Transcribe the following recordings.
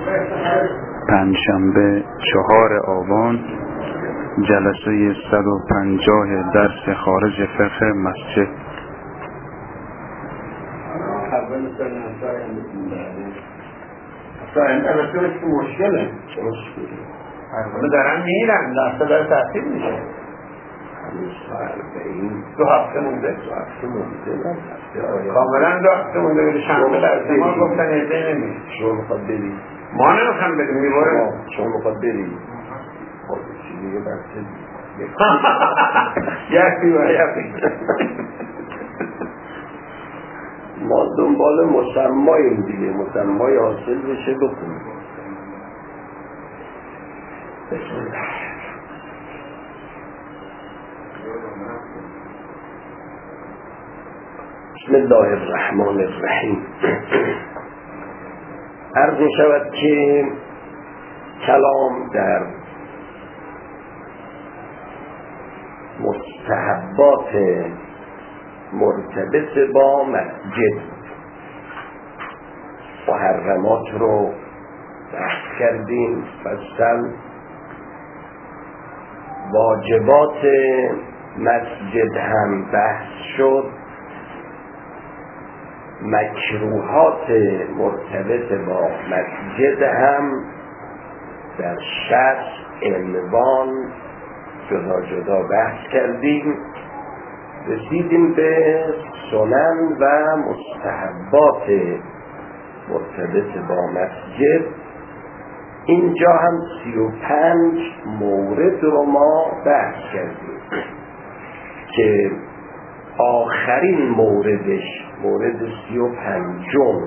پنجشنبه 4 آبان، جلسه 150 درس خارج فقه مسجد. البته که مشکله حالا دارن میرن درسته داره تحصیل میشه. دو هفته مونده کاملا 2 هفته مونده بده شنبه درسته ما گفتن ایده نمید. شما میخواد برید؟ ما نمیخوام بریم میباریم. شما میخواد برید؟ خب چیزی یه درسته یکی و یکی ما دنبال مسماییم دیگه، مسمای حاصل بشه بکنیم. بسم الله. بسم الله الرحمن الرحیم. عرض می شود که کلام در مستحبات مرتبط با مسجد، محرمات رو بحث کردیم. مثلا واجبات مسجد هم بحث شد، مکروهات مرتبط با مسجد هم در 60 عنوان جدا جدا بحث کردیم. رسیدیم به سنن و مستحبات مرتبط با مسجد. اینجا هم 35 مورد رو ما بحث کردیم که آخرین موردش، مورد 35م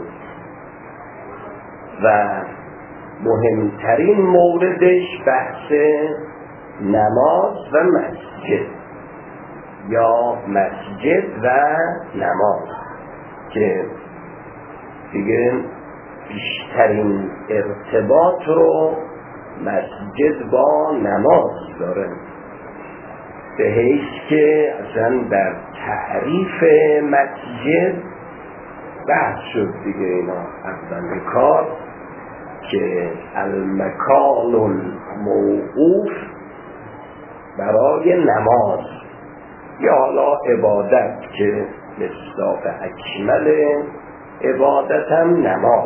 و مهمترین موردش بحث نماز و مسجد یا مسجد و نماز که دیگه بیشترین ارتباط رو مسجد با نماز داره، به حیث که اصلا در تعریف مسجد بحث شد دیگه. اینا اول کار که المکان الموقوف برای نماز یا حالا عبادت که مصداق اکمل عبادت هم نماز،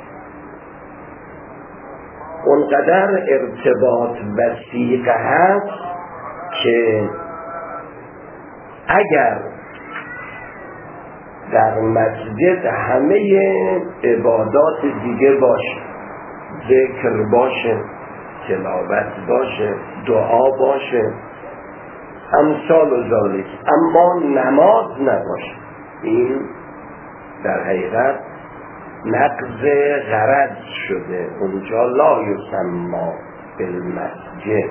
اونقدر ارتباط وثیق هست که اگر در مسجد همه عبادات دیگه باشه، ذکر باشه، تلاوت باشه، دعا باشه، امثال و ذالک، اما نماز نباشه، این در حقیقت نقض غرض شده. اونجا لا یسمى بالمسجد.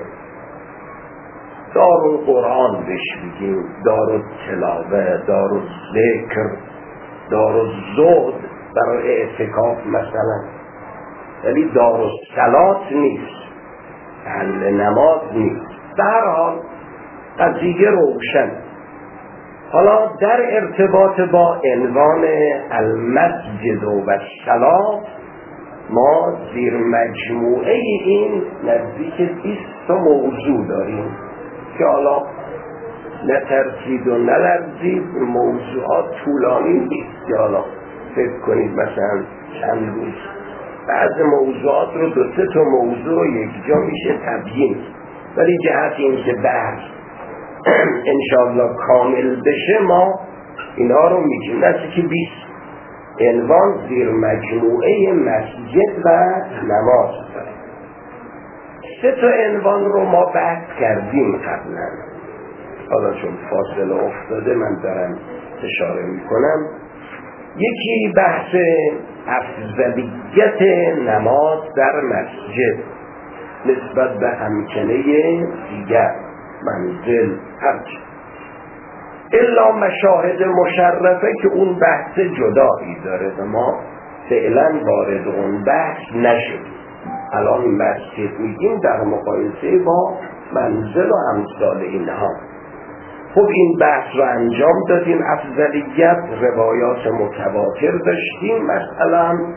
دار القرآن بهش بگیم، دار التلاوه، دار الذکر، دار الزهد برای اعتکاف مثلا، ولی دار الصلات نیست، محل نماز نیست. در هر حال قضیه روشن. حالا در ارتباط با عنوان المسجد و الصلاة ما زیر مجموعه این نزدیک 20 موضوع داریم که حالا نترسید و نلرزید، موضوعات طولانی نیست که حالا فکر کنید مثلا چند روز. بعض موضوعات رو 2-3 تا موضوع رو یک جا میشه تبیین، ولی جهت این که بحث انشاءالله کامل بشه ما اینا رو میگیم. نزدیک 20 عنوان زیر مجموعه مسجد و نماز داریم. 3 تا عنوان رو ما بحث کردیم قبلا، حالا چون فاصله افتاده من دارم اشاره میکنم. یکی بحث افضلیت نماز در مسجد نسبت به امکنه دیگر، منزل، هرچی الا مشاهد مشرفه که اون بحث جدایی داره و ما فعلا وارد اون بحث نشدیم. الان مسجد میگیم در مقایسه با منزل و امثال اینها. خب این بحث رو انجام دادیم. افضلیت روایات متواتر داشتیم، مثلا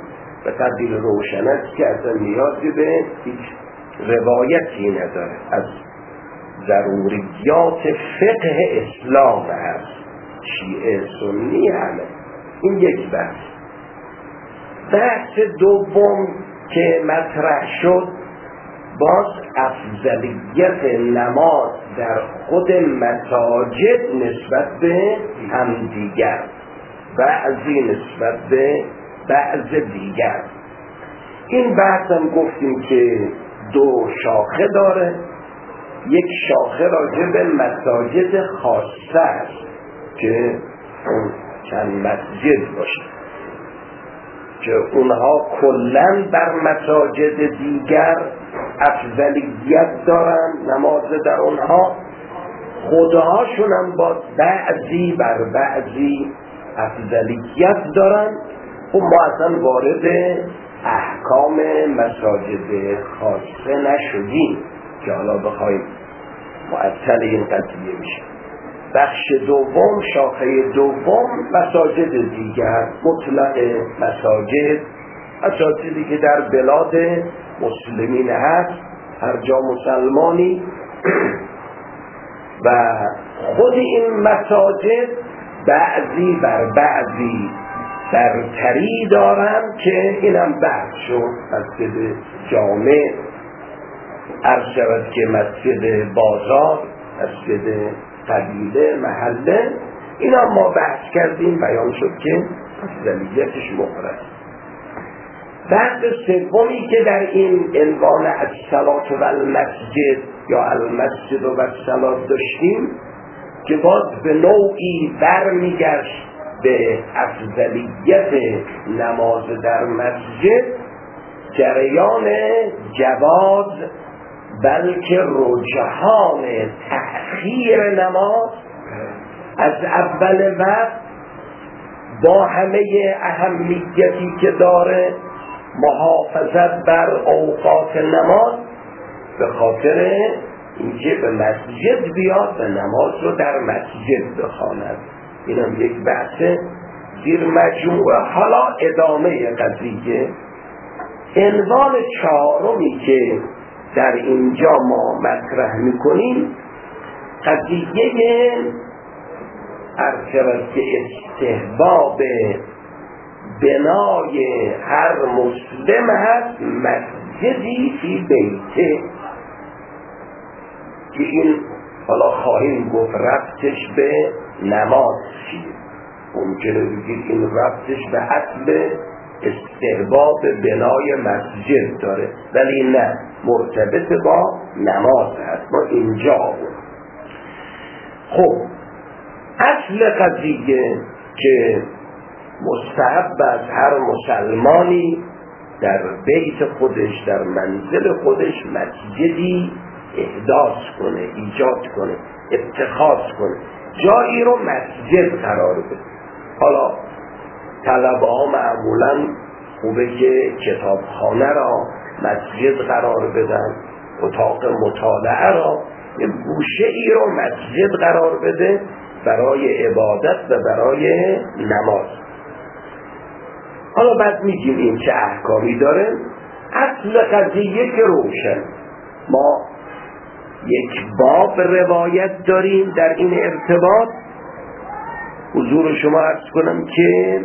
به قدری روشن است که اصلا نیازی به هیچ روایتی نداره، از ضروریات فقه اسلام هست، شیعه سنی همه. این یک بحث. بحث دوم که مطرح شد باز افضلیت نماز در خود مساجد نسبت به همدیگر، بعضی نسبت به بعض دیگر. این بحث هم گفتیم که دو شاخه داره. یک شاخه راجع به مساجد خاصه است که چند مسجد باشه که اونها کلن بر مساجد دیگر افضلیت دارن، نماز در اونها خداهاشون هم با بعضی بر بعضی افضلیت دارن. خب ما اصلا وارد احکام مساجد خاصه نشدیم که حالا بخوایم معطل این قضیه میشه. بخش دوم، شاخه دوم، مساجد دیگر، مطلق مساجدی که در بلاد مسلمین هست، هر جا مسلمانی و خود این مساجد بعضی بر بعضی برتری دارن که اینم بحث شد. مسجد جامع، عرض شود که مسجد بازار، مسجد قبیله، محله، اینا ما بحث کردیم، بیان شد که افضلیتش مفرد. بحث سومی که در این عنوان الصلاة و المسجد یا المسجد و الصلاة داشتیم که باز به نوعی برمیگشت به افضلیت نماز در مسجد، جریان جواز بلکه رجحان تأخیر نماز از اول وقت با همه اهمیتی که داره، محافظت بر اوقات نماز، به خاطر اینکه به مسجد بیاد و نماز رو در مسجد بخواند. اینم یک بحث زیر مجموعه. حالا ادامه قضیه، عنوان چهارمی که در اینجا ما مطرح میکنیم قضیه ارشد که استحباب بنای هر مسلم هست مسجدی فی بیته، که این حالا خواهیم گفت ربطش به نماز چیه. ممکنه بگید این ربطش به اصل استحباب بنای مسجد داره، ولی نه، مرتبط با نماز هست. ما اینجا بود. خب اصل قضیه که مستحب از هر مسلمانی در بیت خودش، در منزل خودش مسجدی احداث کنه، ایجاد کنه، اتخاذ کنه، جایی رو مسجد قرار بده. حالا طلبه ها معمولا خوبه که کتابخانه را مسجد قرار بدن، اتاق مطالعه را، یه گوشه ای رو مسجد قرار بده برای عبادت و برای نماز. حالا بعد میگیم این چه احکامی داره. اصل قضیه که روشن، ما یک باب روایت داریم در این ارتباط. حضور شما عرض کنم که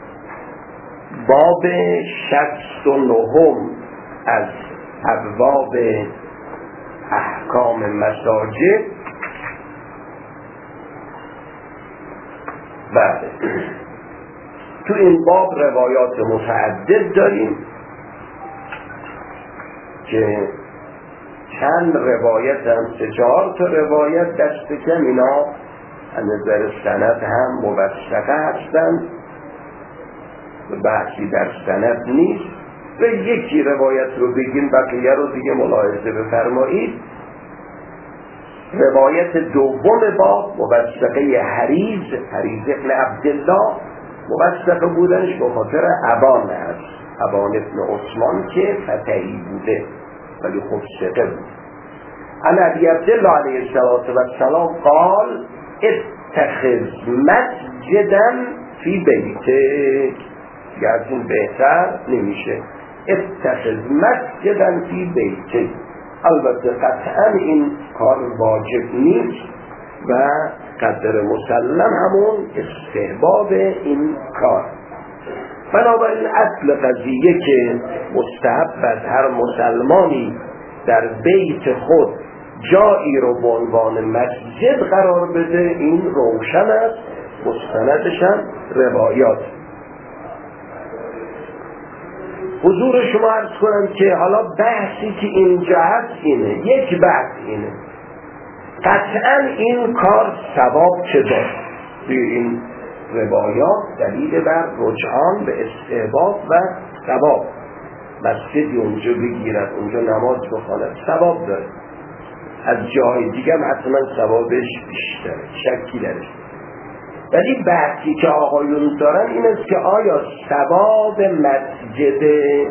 باب 69 از ابواب احکام مساجد. بله، تو این باب روایات متعدد داریم که چند روایت هم 3-4 تا روایت دست کم، اینا از نظر سند هم موثقه هستند، بحثی در سند نیست. و یکی روایت رو بگیم، بقیه رو دیگه ملاحظه بفرمایید. روایت دوم باب موثقه حریز ابن عبدالله، موثقه بودنش به خاطر ابان هست، ابان ابن عثمان که فتحی بوده ولی خب ثقه بود. عن ابی عبدالله علیه السلام قال اتخذ مسجدا فی بیته، دیگه از این بهتر نمیشه. اتخذ مسجدا فی بیته. البته قطعا این کار واجب نیست و قدر مسلم همون استحباب این کار. بنابراین اصل قضیه که مستحب از هر مسلمانی در بیت خود جایی رو به عنوان مسجد قرار بده این روشن است، مستندش هم روایات. حضور شما عرض کنم که حالا بحثی که اینجا هست اینه، یک بحث اینه قطعا این کار ثواب چه داره. این روایات دلیل بر رجحان به استحباب و ثواب. مسجدی اونجا بگیرد اونجا نماز بخواند ثواب داره، از جای دیگه هم حتما ثوابش بیشتره، شکی درش. ولی بحثی که آقایون دارن این است که آیا ثواب مسجد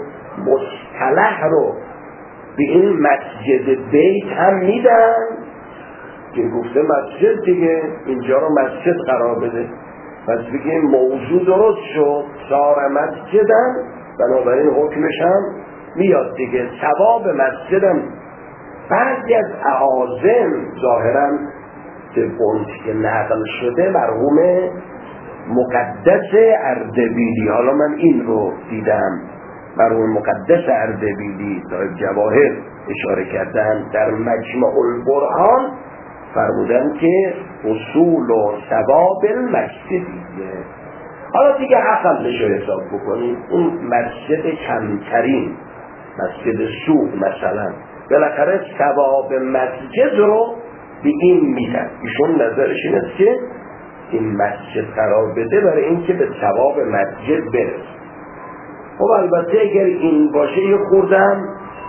مصطلح رو به این مسجد بیت هم میدن که گفته مسجد دیگه اینجا رو مسجد قرار بده، پس بگیم موضوع درست شد صار مسجدن، بنابراین حکمش هم میاد دیگه. ثواب مسجدم بعضی از اعاظم ظاهرا که که نقل شده مرحوم مقدس اردبیلی، حالا من این رو دیدم، مرحوم مقدس اردبیلی صاحب جواهر اشاره کردن در مجمع البرهان فرمودن که اصول و ثواب المسجدیه. حالا دیگه اقلش رو حساب بکنید، اون مسجد کمترین مسجد سوق مثلا بالاخره ثواب مسجد رو به این میدن. ایشون نظرش این است که این مسجد قرار بده برای اینکه به ثواب مسجد برسه. خب البته اگر این باشه یه خوردم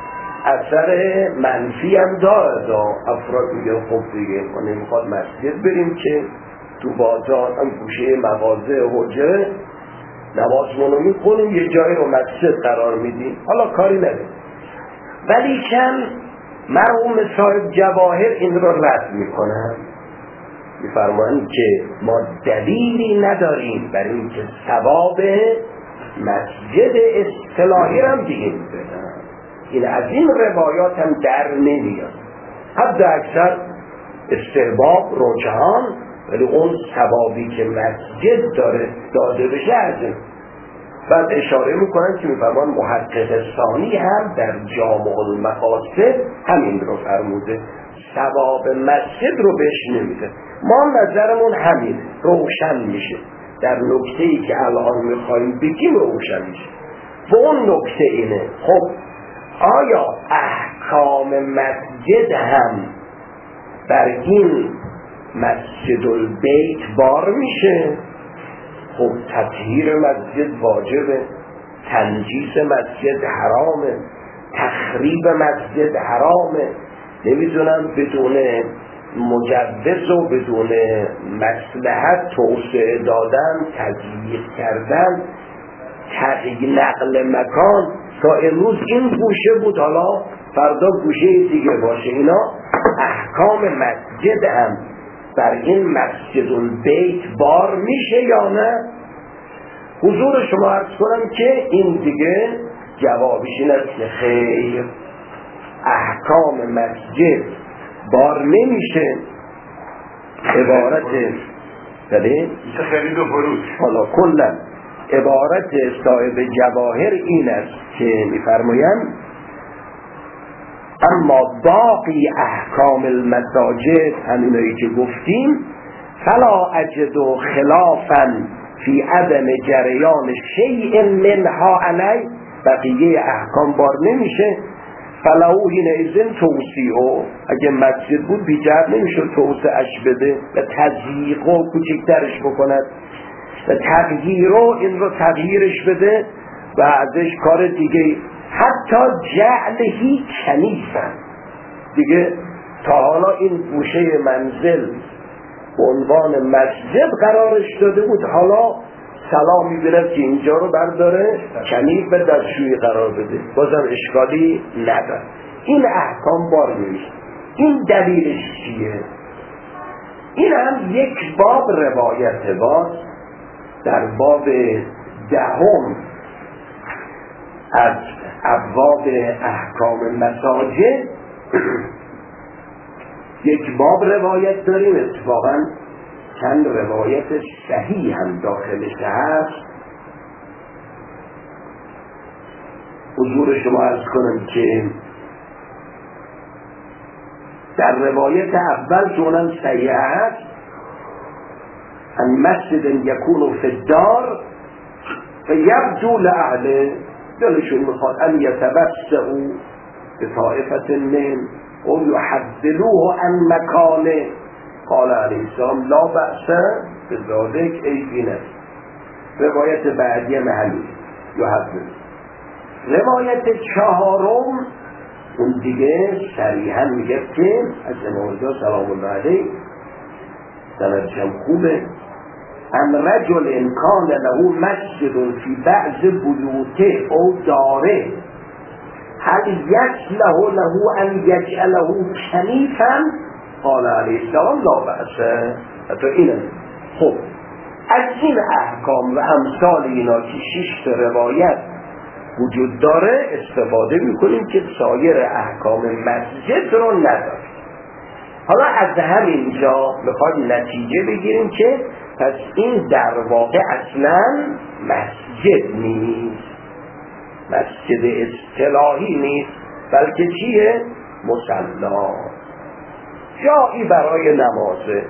اثر منفی هم داره. افراد میگه خب دیگه ما نمیخواد مسجد بریم که تو بازار هم گوشه مغازه حجره نمازمونو میکنیم، یه جایی رو مسجد قرار میدیم، حالا کاری نداریم. ولی کن مرحوم صاحب جواهر این رو رد میکنن، میفرمایند که ما دلیلی نداریم برای اینکه ثواب مسجد اصطلاحی هم دیگه میدن. این از این روایات هم در نمیاد، حد اکثر استحباب رجحان، ولی اون ثوابی که مسجد داره داده بشه از این. بعد اشاره میکنن که میفرمان محقق ثانی هم در جامع المقاصد همین رو فرموده، ثواب مسجد رو بهش نمیده. ما نظرمون همین روشن میشه در نکته‌ای که الان میخوایم بگیم روشن میشه. و اون نکته اینه خب آیا احکام مسجد هم بر این مسجد البیت بار میشه؟ خب تطهیر مسجد واجبه، تنجیس مسجد حرامه، تخریب مسجد حرامه، نمیدونم بدون مجوز و بدون مصلحت توسعه دادن، تضییق کردن، نقل مکان. تا امروز این گوشه بود حالا فردا گوشه دیگه باشه. اینا احکام مسجد هم بر این مسجد البیت بار میشه یا نه؟ حضور شما عرض کنم که این دیگه جوابش این است که خیر، احکام مسجد بار نمیشه. عبارت بله خرید و فروش، حالا کلا عبارت صاحب جواهر این است که میفرمایند اما باقی احکام المساجد همینایی که گفتیم فلا اجد خلافا فی عدم جریان شیء منها علی، بقیه احکام بار نمیشه. فلو حینئذ توسیعو، اگه مسجد بود بیجر نمیشد توسعش بده و تضییق و کوچکترش بکند و تغییرو این رو تغییرش بده و ازش کار دیگه، حتی جعلهی کنیسن دیگه. تا حالا این گوشه منزل به عنوان مسجد قرارش داده بود، حالا سلام میبیند که اینجا رو برداره کنیف به دستشویی قرار بده، بازم اشکالی نداره. این احکام بار میشه. این دلیلش چیه؟ این هم یک باب روایت باز در باب 10 از ابواب احکام مساجد یک باب روایت داریم، اتفاقا چند روایت صحیح هم داخلش هست. حضور شما عرض کنم که در روایت اول که اونم صحیح هست، ان مسجد یکون فی الدار فیبدو لأهله، دلشون میخواد ان یتوسعوا بطائفة من و یحدلوه عن مکانه. قال علیه السلام لا بأس بذلک عیبی نیست. روایت بعدی محلی یحدل. روایت چهارم اون دیگه صریحا میگه که از امام سلام الله علیه سندش هم خوبه، ان رجل کان له مسجد فی بعض بیوته او داره هل یصلح له ان یجعله کنیفا؟ قال علیه السلام لا بأس. حتی اینه. خب از این احکام و امثال اینا که 6 روایت وجود داره استفاده میکنیم که سایر احکام مسجد رو نداره. حالا از همینجا میخوایم نتیجه بگیریم که پس این در واقع اصلا مسجد نیست، مسجد اصطلاحی نیست، بلکه چیه؟ مصلا، جایی برای نمازه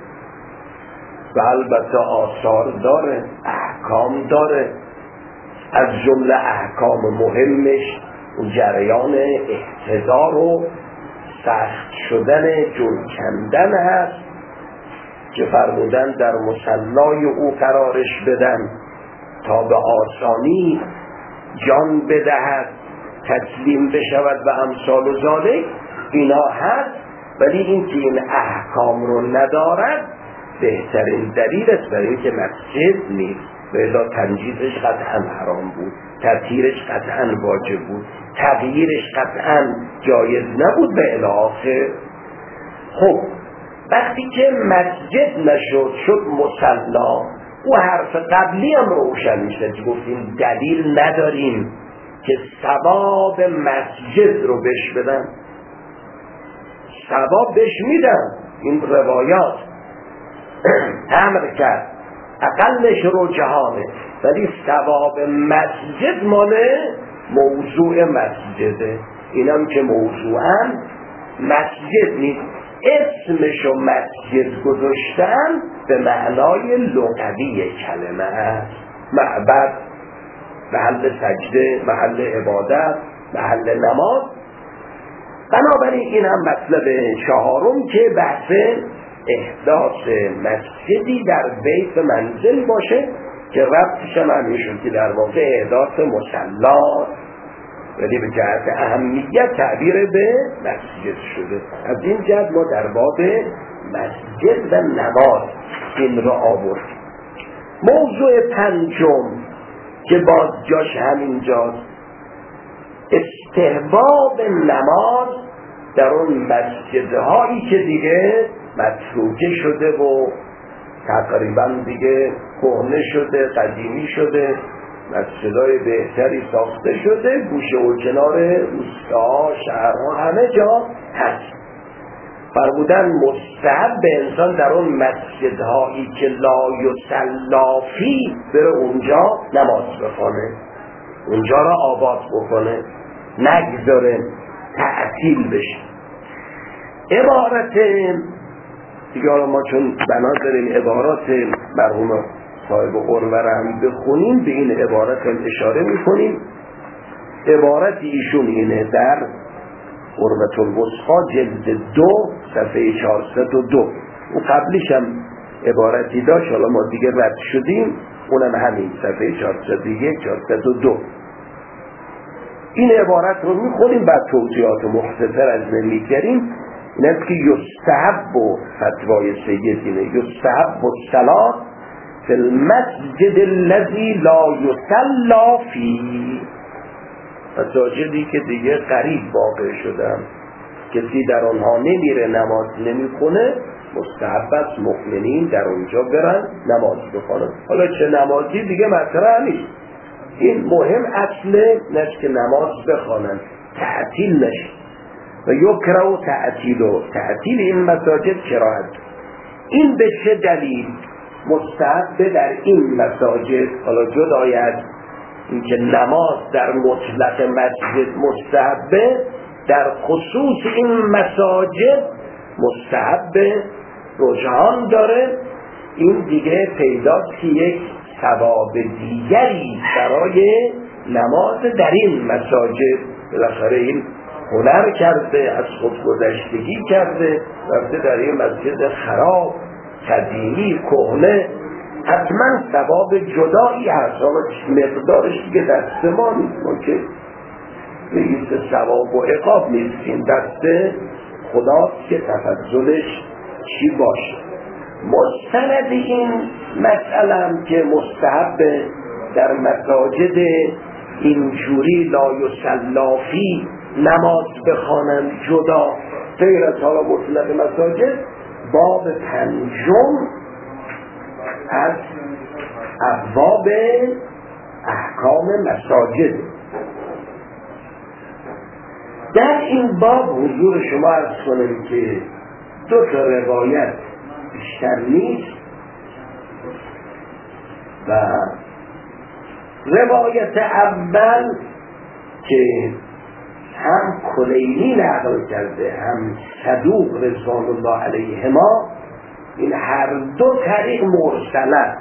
و البته آثار داره، احکام داره. از جمله احکام مهمش اون جریان احتضار و سخت شدن جون کندن هست که فرمودن در مصلای او قرارش بدن تا به آسانی جان بدهد، تسلیم بشود و امثال و ذالک. اینا هست، ولی این که این احکام رو ندارد بهترین دلیل است برای اینکه مسجد نیست. بلا تنجیزش قطعا حرام بود، تطهیرش قطعا واجب بود، تغییرش قطعا جایز نبود به الاخر. خب وقتی که مسجد نشد شد مصلا، او حرف قبلی هم روشن میشه که گفتیم دلیل نداریم که ثواب مسجد رو بهش بدن. ثواب بهش میدن، این روایات امر کرد اقلش رو جهانه، ولی ثواب مسجد مال موضوع مسجده. اینم که موضوعا مسجد نیست، اسمشو مسجد گذاشتن به معنای لغوی کلمه است. معبد، محل سجده، محل عبادت، محل نماز. بنابراین این هم مطلب چهارم که بحث احداث مسجدی در بیت منزل باشه که ربطش هم همیشون که در واقع احداث مصلا، ولی به جهت اهمیت تعبیر به مسجد شده. از این جهت ما در باب مسجد و نماز این را آوردیم. موضوع پنجم که باز جاش همینجاست، استحباب نماز در اون مسجدهایی که دیگه متروکه شده و تقریبا دیگه کهنه شده، قدیمی شده، مسجدهای بهتری ساخته شده، گوشه و کنار روستاها، شهرها، همه جا هست. فرمودن مستحب به انسان در اون مسجدهایی که لا یصلی فیه بره اونجا نماز بخونه، اونجا را آباد بکنه، نگذاره تعطیل بشه. عبارت دیگه ما چون بنا داریم عبارات مرحوم صاحب قرور هم بخونیم، به این عبارت هم اشاره میکنیم. عبارت ایشون اینه در قربة الوسطی جلد 2 صفحه 402. و قبلش هم عبارتی داشت، حالا ما دیگه رد شدیم، اونم همین صفحه 401 402. این عبارت رو میخونیم، بعد توضیحات مختصر از نمیگریم. این است که یستحب و فتوای سیدینه یستحب الصلاة فی المسجد الذی لا یصلی فیه، مساجدی که دیگه قریب واقع شدن، کسی در آنها نمیره نماز نمیخونه، مستحب است مؤمنین در اونجا برن نماز بخونن. حالا چه نمازی دیگه مطرح نیست، این مهم اصله نست که نماز بخوانند تعطیل نشه و یکره و تعطیل این مساجد کراهت. این به چه دلیل مستحب در این مساجد، حالا جدای از اینکه نماز در مطلق مسجد مستحبه، در خصوص این مساجد مستحب رجحان داره. این دیگه پیداست که یک ثواب دیگری برای نماز در این مساجد. بالاخره این هنر کرده، از خودگذشتگی کرده، رفته در این مسجد خراب قدیمی کهنه، حتما ثواب جدایی هست. مقدارش دیگه دست ما نیست، ما که رئیس ثواب و عقاب نیست، این دست خداست که تفضلش چی باشه. مستند این مسئله هم که مستحب در مساجد اینجوری لا یصلی نماز بخوانند جدا غیر از حالا مطلق مساجد، باب 5 از ابواب احکام مساجد. در این باب حضور شما عرض کنم که 2 روایت بیشتر نیست و روایت اول که هم کلینی نقل کرده هم صدوق رضوان الله علیهما، این هر 2 طریق مرسله.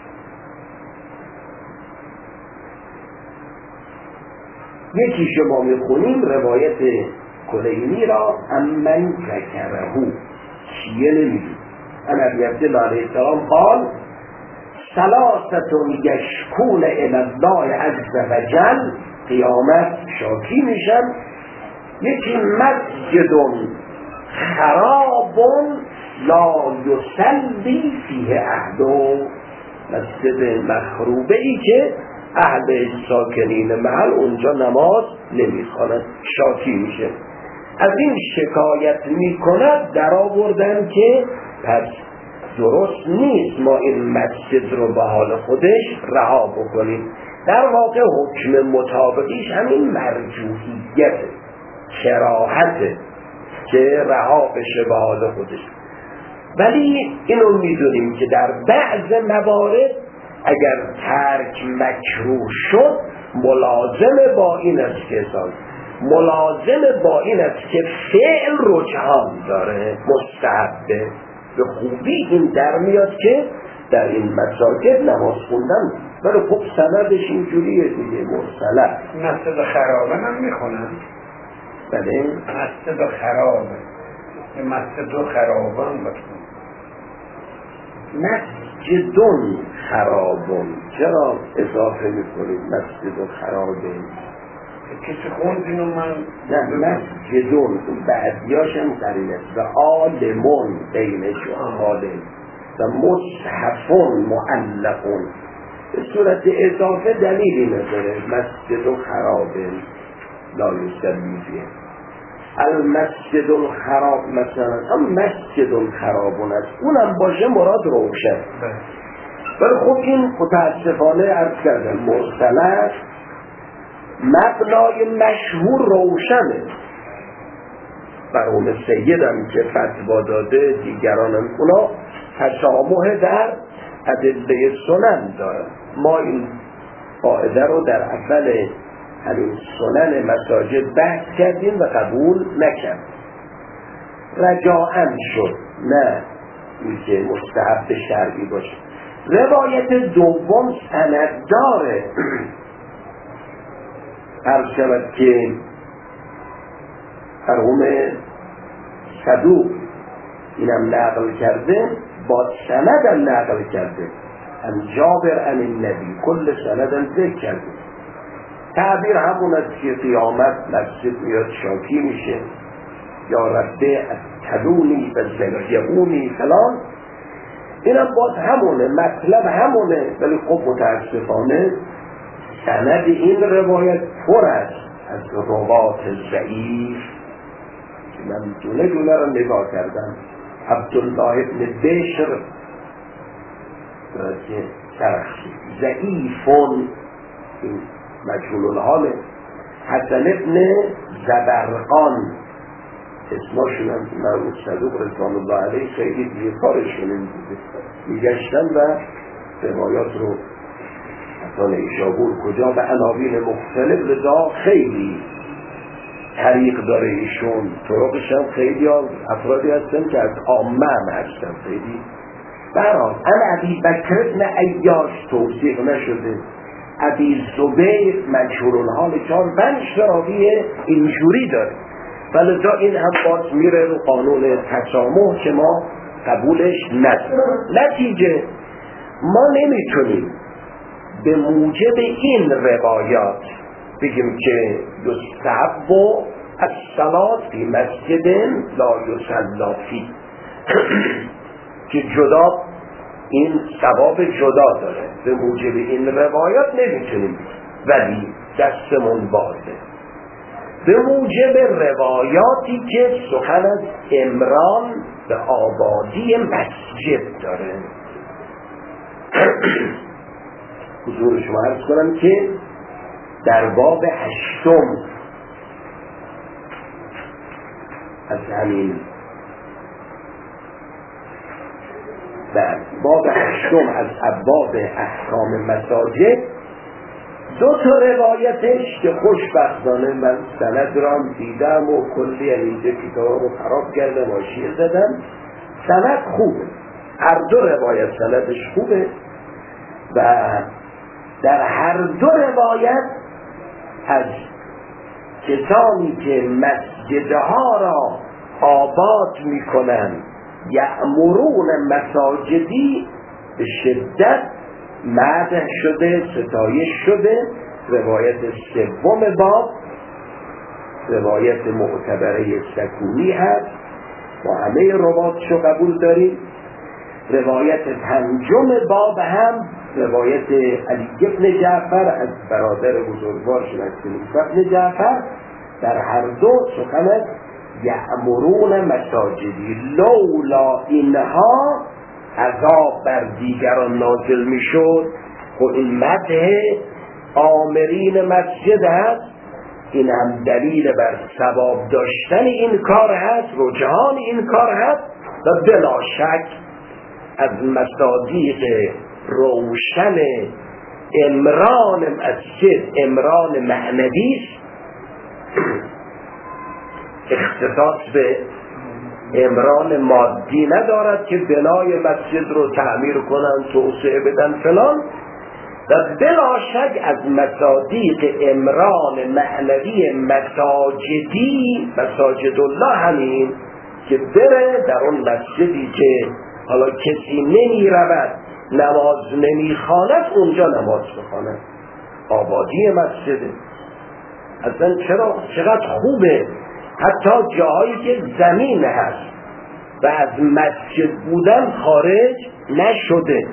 یکی شما میخونیم روایت کلینی را امن ذکرهو چیه نمیدون ان ابی عبدالله علیه السلام قال 3 یشکون الی الله عز وجل، قیامت شاکی میشن. یکی مسجد خراب لا یصلی فیه احد، مسجد مخروبه ای که اهل ساکنین محل اونجا نماز نمیخوانند، شاکی میشه. از این شکایت میکند، در آوردن که پس درست نیست ما این مسجد رو به حال خودش رها بکنیم. در واقع حکم مطابقیش همین مرجوحیت کراهته که رها بشه به حال خودش. ولی اینو میدونیم که در بعض موارد اگر ترک مکروه شد، ملازم با این است که فعل رجحان داره، مستحبه. به خوبی این در میاد که در این مساجد نماز خوندن، ولی خب سندش اینجوریه دیگه، مرسله. مسجد خرابه هم میخونن؟ بله، مسجد خرابه، مسجد خرابه هم بخون. مسجدون خرابون چرا اضافه میکنید؟ مسجد خرابه کسی خوند اینو؟ من نه، مسجدون بعدیاش هم قرینه و عالمون بینشون عالم و مصحفون معلقون به صورت اضافه دلیلی نداره. مسجد خرابه لا یصلی فیه. المسجد الخراب مثلا هم مسجد خرابون است، اونم باشه مراد روشن. ولی خب این متاسفانه عرض کردم مرسله، مبنای مشهور روشنه. برون سیدم که فتوا داده، دیگرانم اونا تسامح در ادله سنن دارن. ما این قاعده رو در اول همین سنن مساجد بحث کردیم و قبول نکرد، رجاءً شد، نه اینکه مستحب شرعی باشه. روایت دوم سند داره، عرض شود که مرحوم صدوق اینم نقل کرده، با سندم نقل کرده، ان جابر عن النبی، کل سندم ذکر کرده. تعبیر همون است که قیامت مسجد میاد شاکی میشه، یا ربه اتلونی و زیعونی فلان. اینم باز همونه، مطلب همونه، ولی خب متاسفانه سند این روایت پر است از روات ضعیف که من دونه رو نگاه کردم. عبدالله ابن بشر ضعیفون این مجهول الحاله. حسن ابن زبرقان اسمشون هم مرحوم صدوق رضوان الله علیه خیلی دیگه کارشون این بوده، میگشتن و روایات رو حتی نیشابور کجا به عناوین مختلف، لذا خیلی طریق داره ایشون، طرقش هم خیلی افرادی هستن که از عامه هم هستن خیلی. برای ابی بکر ابن عیاش توصیق نشده، ابی زبیر مجهول الحال چون بنش راوی اینجوری داره، ولذا این هم باز میره رو قانون تسامح که ما قبولش نداریم. نتیجه ما نمیتونیم به موجب این روایات بگیم که یستحب الصلاة فی مسجد لا یصلی فیه که جدا این ثواب جدا داره، به موجب این روایات نمیتونیم، ولی دستمون بازه به موجب روایاتی که سخن از امران به آبادی مسجد داره. حضور شما عرض کنم که در باب 8 از همین باب 8 از ابواب احکام مساجد 2 روایتش که خوشبختانه من سند رام دیدم و کلی اینجا کتاب رو خراب کردم و شیر زدم، سند خوبه، هر 2 روایت سندش خوبه و در هر 2 روایت از کسانی که مسجدها را آباد میکنن یأمرون مساجدی به شدت مدح شده، ستایش شده. روایت 3 باب روایت معتبره سکونی هست، ما همه روایتشو قبول داریم. روایت 5 باب هم روایت علی بن جعفر از برادر بزرگوارشون از خلیفه بن جعفر، در هر 2 سخن از یأمرون مساجدی، لولا اینها عذاب بر دیگران نازل میشد. خب این مدح آمرین مسجد هست، این هم دلیل بر ثواب داشتن این کار هست، رجحان این کار هست و بلا شک از مصادیق روشن امران مسجد امران معنوی است، اختصاص به امران مادی ندارد که بنای مسجد رو تعمیر کنن، توسعه بدن فلان، و بلا شک از مصادیق امران معنوی مساجدی مساجد الله همین که بره در اون مسجدی که حالا کسی نمی رود نماز نمی خواند اونجا نماز بخواند، آبادی مسجده. اصلا چقدر خوبه حتی جاهایی که زمین هست و از مسجد بودن خارج نشده،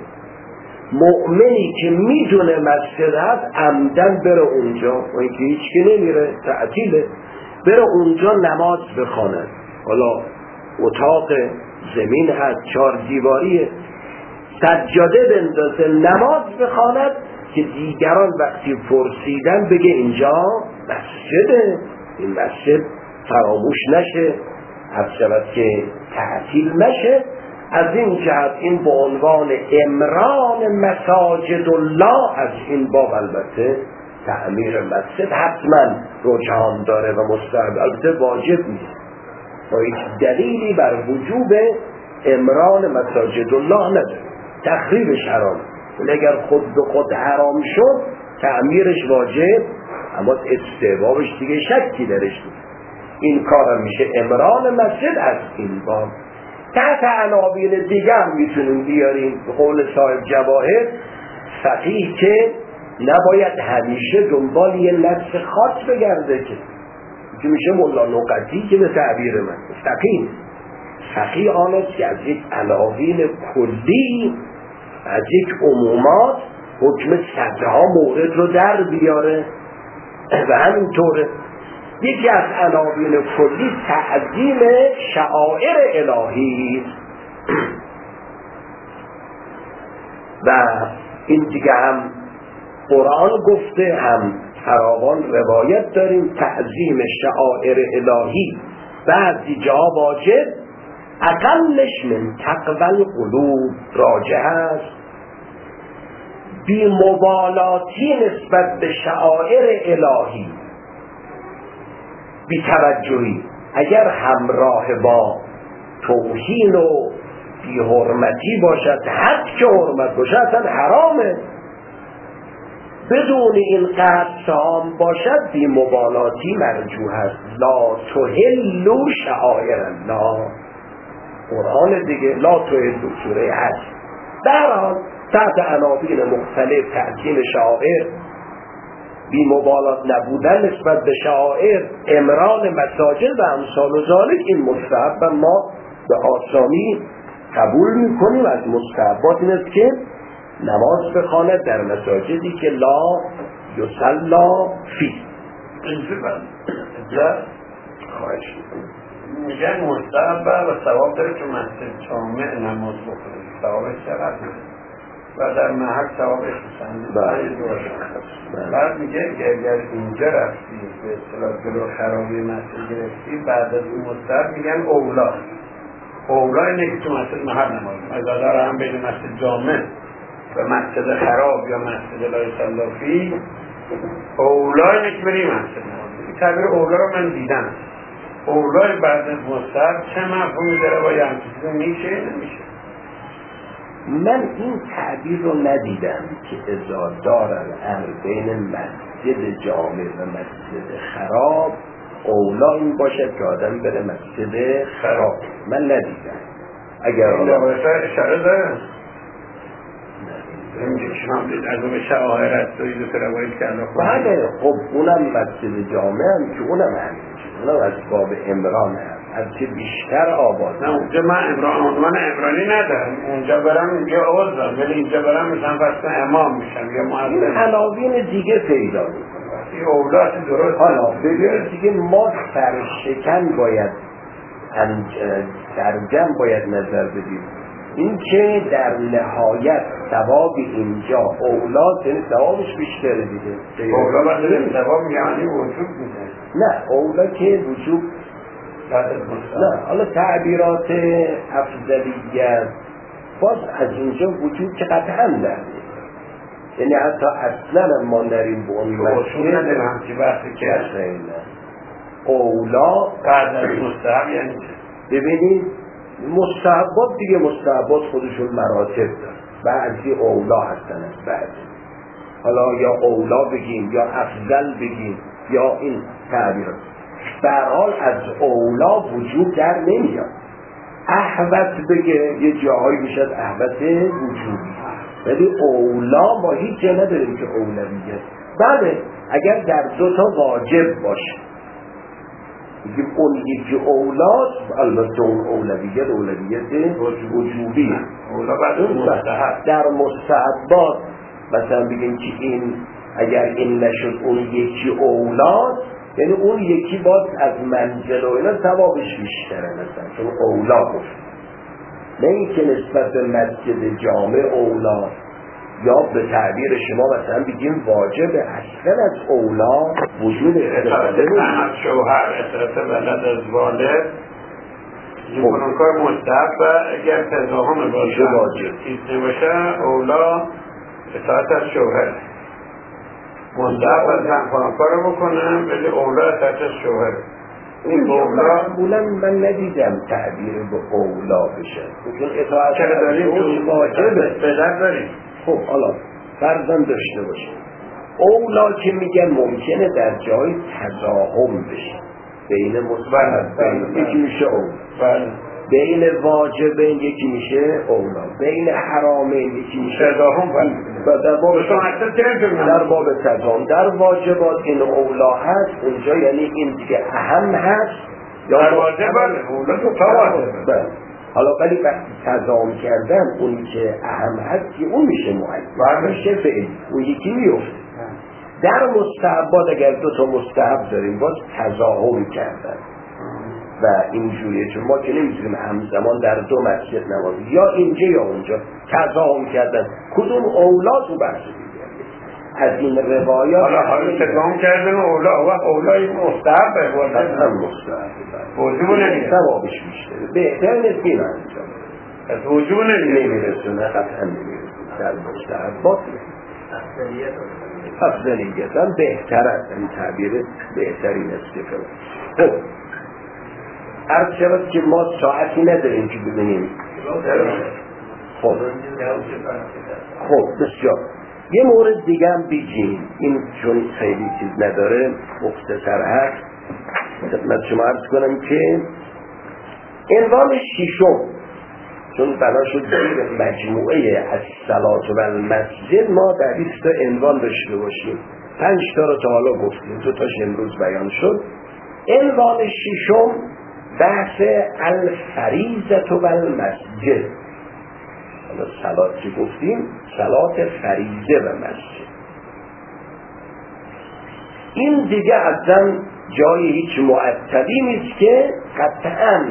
مؤمنی که میدونه مسجد هست عمدن بره اونجا و اینکه هیچکی نمیره تعطیله، بره اونجا نماز بخواند. حالا اتاق زمین هست 4 دیواریه، سجاده بندازه نماز بخواند که دیگران وقتی پرسیدن بگه اینجا مسجده، این مسجد فراموش نشه، هر شود که تعطیل نشه. از این جهت این به عنوان امران مساجد الله از این باب البته تعمیر مسجد حتما رجحان داره و مستحب، البته واجب نیست و هیچ دلیلی بر وجوب امران مساجد الله نداره. تخریبش حرام، ولی اگر خود به خود حرام شد تعمیرش واجب، اما استحبابش دیگه شکی درش نیست. این کار هم میشه امران مسجد از این باب. تحت عناوین دیگر میتونیم بیاریم به قول صاحب جواهر فقیه که نباید همیشه دنبال یه نفس خاص بگرده که میشه ملا نقطی که به تعبیر من فقیه آن است که از یک عناوین کلی از یک عمومات حکم صدها مورد رو در بیاره و همینطوره. یکی از عناوین کلی تعظیم شعائر الهی و این دیگه هم قرآن گفته هم فراوان روایت داریم تعظیم شعائر الهی بعضی جا واجب، اقلش من تقوی القلوب راجع است. بی مبالاتی نسبت به شعائر الهی، بی توجهی اگر همراه با توهین و بی حرمتی باشد، حد که حرمت باشد اصلا حرامه، بدون این قصد سام باشد بی مبالاتی مرجوح است. لا تهلوا شعائر الله، قرآن دیگه، لا تهلوا سوره حج. در حال تحت عناوین مختلف تعظیم شعائر، بی مبالات نبودن نسبت به شعائر، امران مساجد و امثال و ذالک، این مستحب ما به آسانی قبول میکنیم. از مستحبات این است که نماز بخواند در مساجدی که لا یصلی فی. اینجا خواهش میکنم میگن مستحب و ثواب داره که مسجد جامع نماز بخونه، ثوابش چقدر و در محل ثوابش بسنده. بعد میگه اگر اینجا رفتی به اصطلاح جلو خرابی مسجد گرفتی، بعد از اون مستحب میگن اولا اینه که تو مسجد محل نماز ازاده رو هم بین مسجد جامع و مسجد خراب یا مسجد لا یصلی فی، اولا اینه که بری مسجد نماز. این تعبیر اولا رو من دیدم. اولای بعد از مستحب چه مفهومی داره؟ با یه همچیزی میشه نمیشه؟ من این تعبیر رو ندیدم که اذا دارن امر بین مسجد جامع و مسجد خراب اولا این باشد که آدم بره مسجد خراب. من ندیدم. اگر این اشاره داره نمیشه شما دید از اون شعائر است و این دو روایت کرده. بله خب اونم مسجد جامع هم که اونم همین، اونم از باب امران هم هرچه بیشتر آباد. نه اونجا من عمرانی ندارم، اونجا برم اینجا عوضم، ولی اینجا برم میشم پس امام میشم یا معلم. این عناوین دیگه پیدا میکنم. این اولاد درست. حالا ببینید دیگه ما سرشکن باید در جمع باید نظر بدیم. این که در نهایت ثواب اینجا اولاد یعنی ثوابش بیشتره دیگه. اولاد بعد ثواب یعنی وجود میده. نه اولاد که وجود نه، حالا تعبیرات افضلیت باز از اینجا وجود که قطعا در یعنی حتی اصلا ما نریم به اون مسئول ندارم که وقتی که اولا بعد از مستحب یعنی ببینید مستحبات دیگه، مستحبات خودشون مراتب دارن، بعضی اولا هستن از بعضی، حالا یا اولا بگیم یا افضل بگیم یا این تعبیرات، در حال از اولا وجود در نمیاد. احوت بگه یه جاهایی میشد احوت وجودی، ولی اولا ما هیچ جا نداریم که اولویت. بله اگر در دو تا واجب باشه بگیم اون یکی اولاست، البته اون اولویت وجوبی. اولا بعد مستحب. در مستحبات مثلا بگیم که این اگر این نشد اون یکی اولاست، یعنی اون یکی باز از منزل و اینا ثوابش بیشتره مثلا، چون اولا گفت. نه این که نسبت به مسجد جامع اولا، یا به تعبیر شما مثلا بگیم واجب، اصلا از اولا وجود اطاعت از شوهر، اطاعت ولد از والد میکنن کار مستحب و اگر تضاهم باشه واجب چیز نباشه اولا اطاعت از شوهر. مستحب از زن کار بکنم ولی اولا اطاعت از شوهر. این اولا من ندیدم تعبیر به اولا بشه، چون اطاعت از شوهر واجبه. بدر داریم. خب حالا فرضاً داشته باشه اولا که میگن ممکنه در جای تضاهم بشه بین مستحب، یکی میشه اولا، بین واجبین یکی میشه اولا، بین حرامین یکی میشه تضاهم. و در باب تضاهم در واجبات این اولا هست اونجا، یعنی این دیگه اهم هست در واجبات اولا تو واجب. حالا ولی وقتی تضاهم کردن اونی که اهم هست که اون میشه معین، میشه فعل، اون یکی میفته. در مستحبات اگر دو تا مستحب داریم باز تضاهم کردن و اینجوریه، چون ما که نمیتونیم همزمان در دو مسجد نماز یا اینجا یا اونجا تضاهم کردن، کدوم اولاد و بحث دیگه. از این روایات حالا تقام کردن اولای مستحبه هم مستحبه وجوب نمیده ثوابش بیشتره بهتر نیست این انجام از وجوب نمیرسونه قطعا نمیرسونه در مستحبات افضلیت هم بهتر است این تعبیر بهترین استفاده. خب عرض شود که ما ساعتی نداریم که ببینیم. خب بسیار یه مورد دیگه هم بگیم این چون خیلی چیز نداره مختصر هست خدمت شما عرض کنم که عنوان ششم چون بنا شد زیر مجموعه الصلاة و المسجد ما در 20 تا عنوان داشته باشیم 5 تا رو تا حالا گفتیم 2 تاش امروز بیان شد. عنوان ششم بحث الفریضة و المسجد. حالا صلات که گفتیم صلات فریضه و مسجد این دیگه اصلا جای هیچ معطلی نیست که قطعاً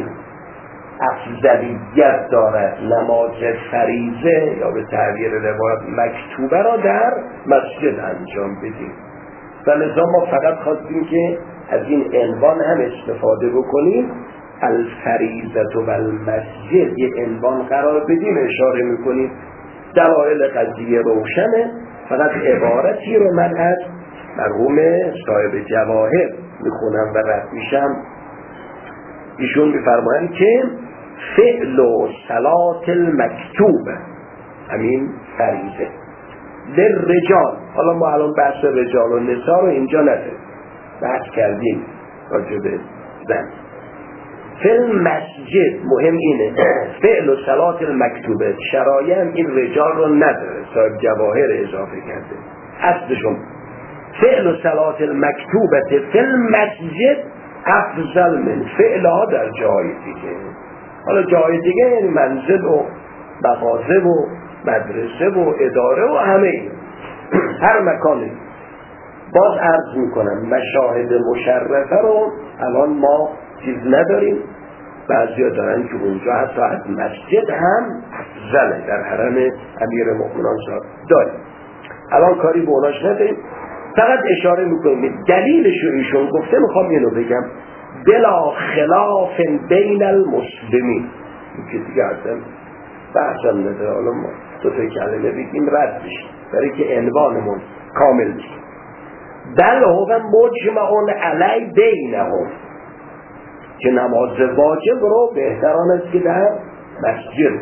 افضلیت دارد نماز فریضه یا به تعبیر روایت مکتوبه را در مسجد انجام بدیم و لذا ما فقط خواستیم که از این عنوان هم استفاده بکنیم الفریضة و المسجد یه عنوان قرار بدیم اشاره میکنیم دلایل قضیه روشنه فقط عبارتی رو من از مرحوم صاحب جواهر میخونم و رد میشم ایشون میفرمایند که فعل و صلات المکتوب همین فریضه للرجال. حالا ما الان بحث رجال و نساء رو اینجا نداریم بحث کردیم راجع به زن. فعل مسجد مهم اینه فعل و صلات المکتوبه شرایع این رجال رو نداره صاحب جواهر اضافه کرده اصلشون فعل و صلات المکتوبه فعل مسجد افضل من فعلها در جای دیگه. حالا جای دیگه یعنی منزل و مغازه و مدرسه و اداره و همه هر مکانی. باز عرض میکنم مشاهد مشرفه رو الان ما چیز نداریم بعضی دارن که اونجا حتی از مسجد هم افضله در حرم امیرالمؤمنین داریم الان کاری به اوناش نداریم فقط اشاره میکنیم دلیلش رو ایشون گفته میخوام اینو بگم بلا خلاف بین المسلمین که دیگه اصلا بحثم نداره حالا ما 2 تا کلمه بگیم رد بشیم برای که عنوانمون کامل بشه بل هو مجمع علی بینهم که نماز واجب رو بهتران است که در مسجد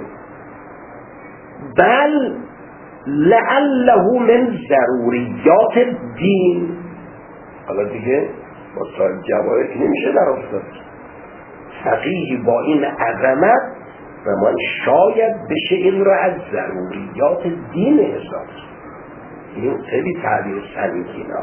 بل لعله من ضروریات الدین. حالا دیگه با صاحب جواهر که نمیشه در افتاد فقیه با این عظمت و من شاید بشه این رو از ضروریات دین حساب این خیلی تعبیر سنگینه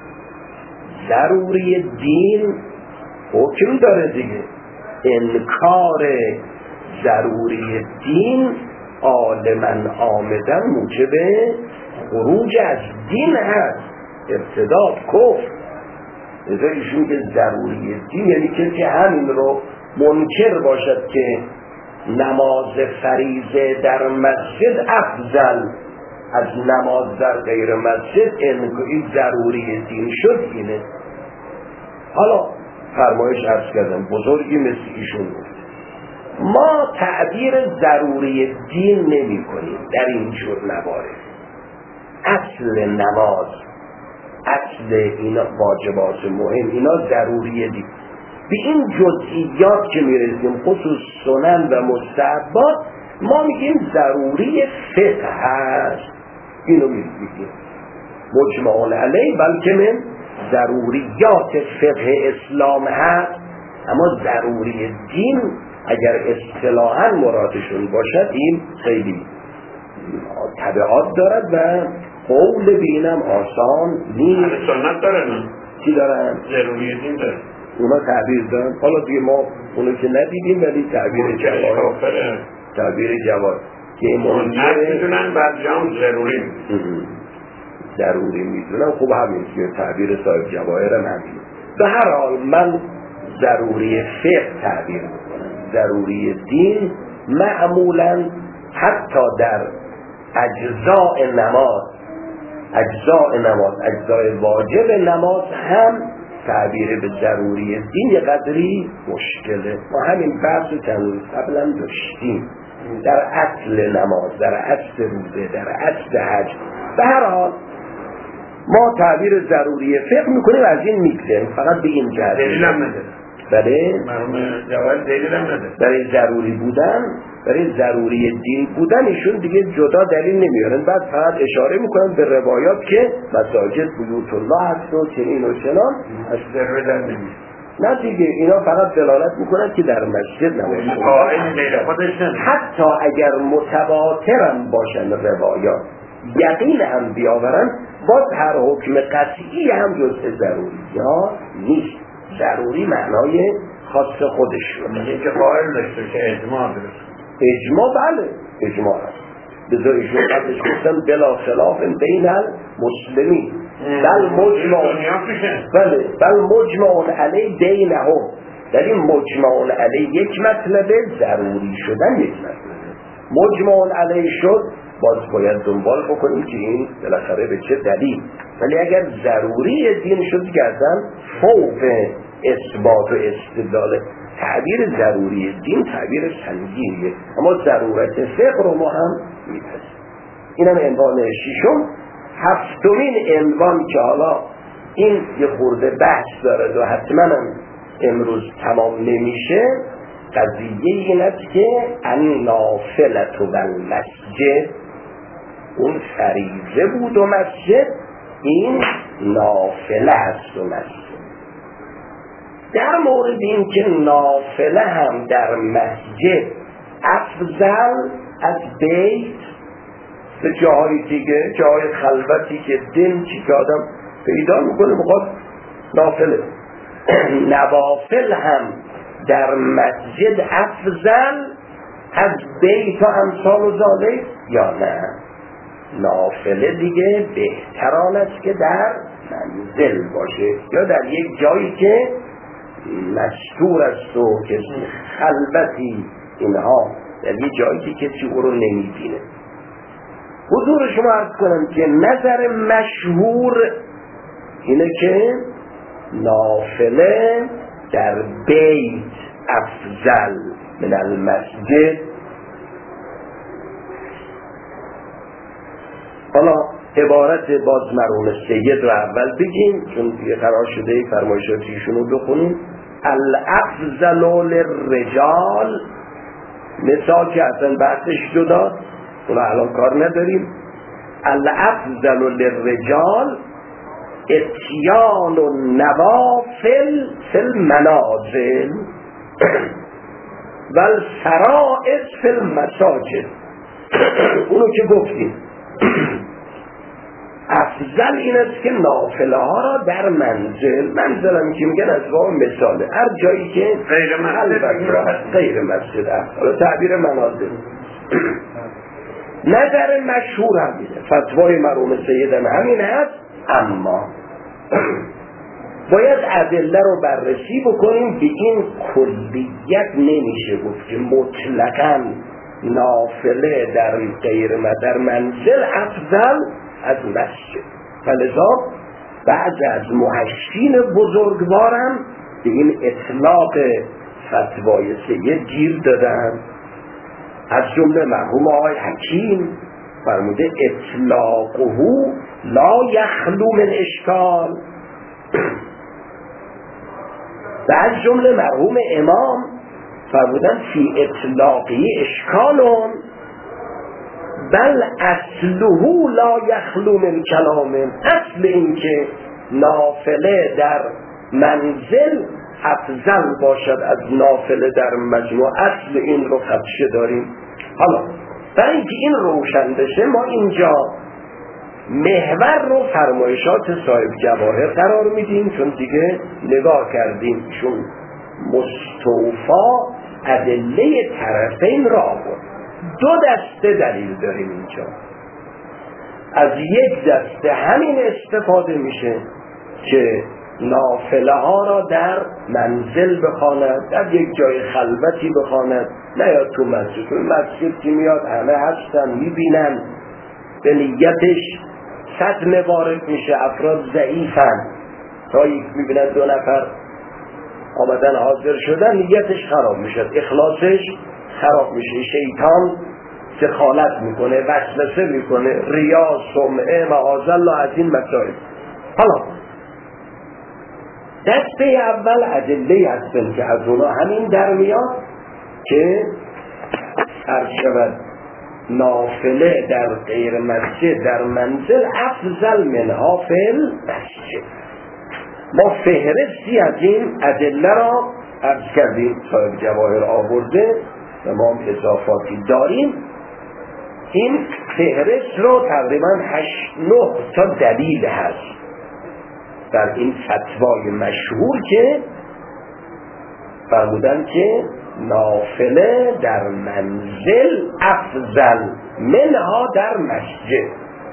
ضروری دین حکم داره دیگه انکار ضروری دین عالماً آمدن موجب خروج از دین هست ارتداد کفر. لذا ایشون که ضروری دین یعنی کسی همین رو منکر باشد که نماز فریضه در مسجد افضل از نماز در غیر مسجد این ضروری دین شد اینه. حالا فرمایش عرض کردم بزرگی مثل ایشون گفت ما تعبیر ضروری دین نمی کنیم در این جور موارد. اصل نماز اصل اینا واجبات مهم اینا ضروری دین به این جزئیات که میرسیم خصوص سنن و مستحبات ما میگیم ضروری فقه هست اینو میگیم مجمع علیه بلکه من ضروریات فقه اسلام هست اما ضروری دین اگر اصطلاحاً مرادشون باشد این خیلی تبعات دارد و قول بینم آسان نیست. سنت دارن چی دارن؟ ضروری دین دارن اونا تعبیر دارن. حالا دیگه ما اونو که ندیدیم ولی تعبیر جواد که سنت میدونن بعد جام ضروری میدونم خوب همین که تعبیر صاحب جواهر هم همین. به هر حال من ضروری فقه تعبیر میکنم. ضروری دین معمولا حتی در اجزاء نماز اجزاء نماز، اجزای واجب نماز هم تعبیر به ضروری دین یه قدری مشکله. ما همین بحث رو چند روز قبلا داشتیم در اصل نماز، در اصل روزه، در اصل حج. به هر حال ما تعبیر ضروری فقه میکنیم، از این میگذاریم، فقط به این جهت دلیل هم نداره. برای جواب دلیل هم نداره. برای ضروری بودن، برای ضروری دین بودن ایشون دیگه جدا دلیل نمیارن، بعد فقط اشاره میکنن به روایات که مساجد بیوت الله هست و چنین و چنان، از ضرورت هم نمیشه. نه دیگه اینا فقط دلالت میکنن که در مسجد نماز خودشن. حتی اگر متواترم باشن روایات، یقین هم بیاورن، باز هر حکم قطعی هم جزء ضروری یا نیست. ضروری معنای خاص خودش رو میگه که قائل داشته که اجماع درست. اجماع بله اجماع هست. بذاریشون قبلش گفتن بلا خلاف بین المسلمین بل مجمع علی بینهم. در این مجمع علی یک مطلبه، ضروری شدن یک مطلبه. مجمع علی شد باز باید دنبال بکنیم که این بالاخره به چه دلیل. ولی اگر ضروری دین شد که اصلا فوق اثبات و استدلال. تعبیر ضروری دین تعبیر سنگینیه، اما ضرورت فقه رو ما هم میپذیریم. این هم عنوان ششم. هفتمین عنوان که حالا این یه خورده بحث داره و حتما هم امروز تمام نمیشه، قضیه این است که النافلة و المسجد، اون فریضه بود و مسجد این نافله است و مسجد. در مورد این که نافله هم در مسجد افضل از بیت، به جاهای دیگه، جاهای خلوتی که دل چی که آدم پیدا میکنه میخواد نافله، نوافل هم در مسجد افضل از بیت و امثال و ذالک یا نه؟ نافله دیگه بهتران است که در منزل باشه یا در یک جایی که مستور است و کسی خلوتی، اینها در یک جایی که کسی او رو نمیبینه. حضور شما عرض کنم که نظر مشهور اینه که نافله در بیت افضل من المسجد. حالا عبارت باز مرحوم سید رو اول بگیم چون دیگه قرار شده فرمایشاتیشون رو بخونیم. الافضل للرجال، مثال که اصلا بحثش جدا، اون الان کار نداریم. الافضل للرجال اتیان و نوافل فی المنازل و الفرائض فی المساجد. اونو که گفتیم افضل این است که نافله ها را در منزل هم که میگن از واقع مثاله هر جایی که غیر مسجد است، حالا تعبیر منازل. نظر مشهور هم میده، فتوای مرحوم سیدم همین هست، اما باید ادله رو بررسی بکنیم. به این کلیت نمیشه گفت که مطلقاً نافله در منزل افضل از مسجد. فلذا بعض از محشین بزرگوارم به این اطلاق فتوای سید گیر دادن، از جمله مرحوم آقای حکیم فرموده اطلاقه لا یخلو من اشکال، و از جمله مرحوم امام فرمودن فی اطلاقی اشکالون بل اصله لا یخلو من کلام. اصل این که نافله در منزل افضل باشد از نافله در مجموع، اصل این رو خدشه داریم. حالا برای اینکه این روشن بشه ما اینجا محور رو فرمایشات صاحب جواهر قرار میدیم، چون دیگه نگاه کردیم چون مستوفا ادله طرفین را آورد. دو دسته دلیل داریم اینجا. از یک دسته همین استفاده میشه که نافله ها را در منزل بخواند، در یک جای خلوتی بخواند، نه یا تو مسجد. تو مسجد که میاد همه هستن میبینن، به نیتش صدمه وارد میشه، افراد ضعیفن، تا یک میبینن 2 نفر آمدن حاضر شدن نیتش خراب میشه، اخلاصش خراب میشه، شیطان دخالت میکنه، وسوسه میکنه، ریا، سمعه، معاذالله از این مسائل. حالا دسته اول ادله هستن که از اونا همین در میاد که عرض شود نافله در غیر مسجد در منزل افضل منها فی المسجد. ما فهرستی از این ادله را عرض کردیم، صاحب جواهر آورده و ما اضافاتی داریم. این فهرست رو تقریبا 8-9 تا دلیل هست در این فتوای مشهور که فرمودن که نافله در منزل افضل منها در مسجد،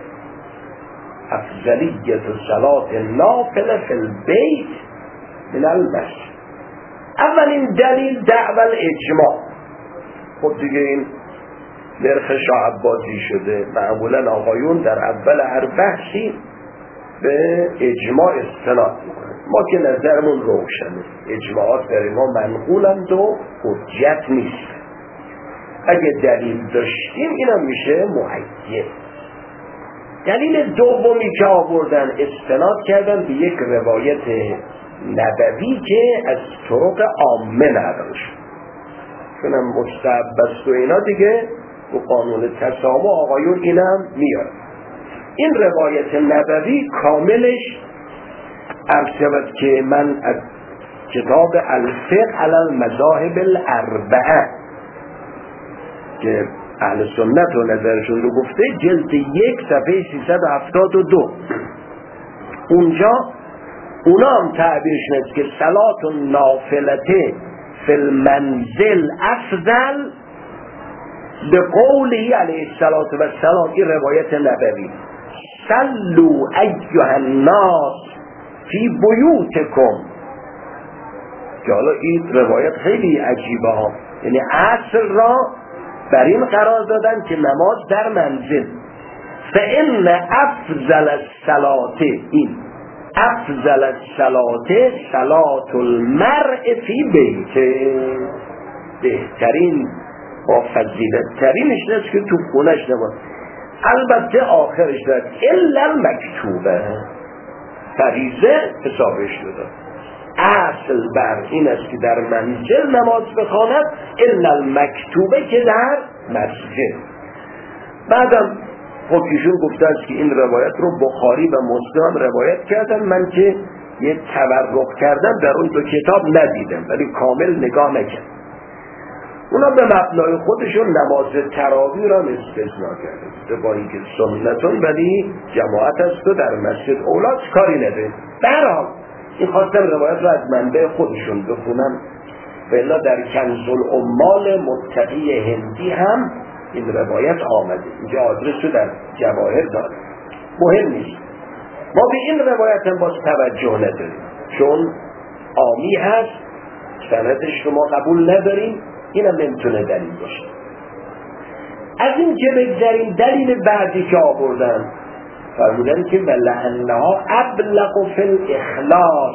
افضلیت صلاة نافله فی البیت من المسجد. اولین دلیل دعوی الاجماع. خب دیگه این نرخ شاه عباسی شده، معمولا آقایون در اول هر بحثی به اجماع استناد میکنن. ما که نظرمون روشنه، اجماعات در ما منقولند و حجت نیست. اگه دلیل داشتیم اینم میشه مؤید. دلیل دومی که آوردن استناد کردن به یک روایت نبوی که از طرق عامه نقل شد، چونم مستحب است و اینا دیگه و قانون تسامح آقایون اینم میاد. این روایت نبوی کاملش عرض شود که من از کتاب الفقه علی المذاهب الاربعه که اهل سنت و نظرشون رو گفته، جلد 1 صفحه 372، اونجا اونا هم تعبیرشون است که صلاة نافلته فی المنزل افضل به قوله علیه السلام. این روایت نبوی، صلوا ایها الناس فی بیوتکم، که حالا این روایت خیلی عجیبه ها، یعنی اصل را بر این قرار دادن که نماز در منزل. فإن افضل الصلاة، این افضل الصلاة صلاة المرء فی بیته، بهترین با فضیلت ترینش نیست که تو خونش نماز. البته آخرش داد الا المکتوبه، فریضه حسابش داد. اصل بر این است که در منزل نماز بخواند، الا المکتوبه که در مسجد. بعدم خب ایشون گفته است که این روایت رو بخاری و مسلم روایت کردن، من که یه تبرک کردم در اون 2 کتاب ندیدم ولی کامل نگاه نکردم. اونا به مبنای خودشون نماز تراویح را استثناء کرده، با اینکه سنتون ولی جماعت است و در مسجد اولاد کاری نداره. برحال این خواستم روایت را از منبع خودشون بخونم، ولی در کنز العمال متقی هندی هم این روایت آمده، اینجا آدرس رو در جواهر داره، مهم نیست. ما به این روایت هم باز توجه نداریم چون عامی هست، سندش رو ما قبول نداریم، این هم نمیتونه دلیل باشه. از این که بگذاریم دلیل بعدی که آوردن، فرمودن که ولعنها ابلغ فی الاخلاص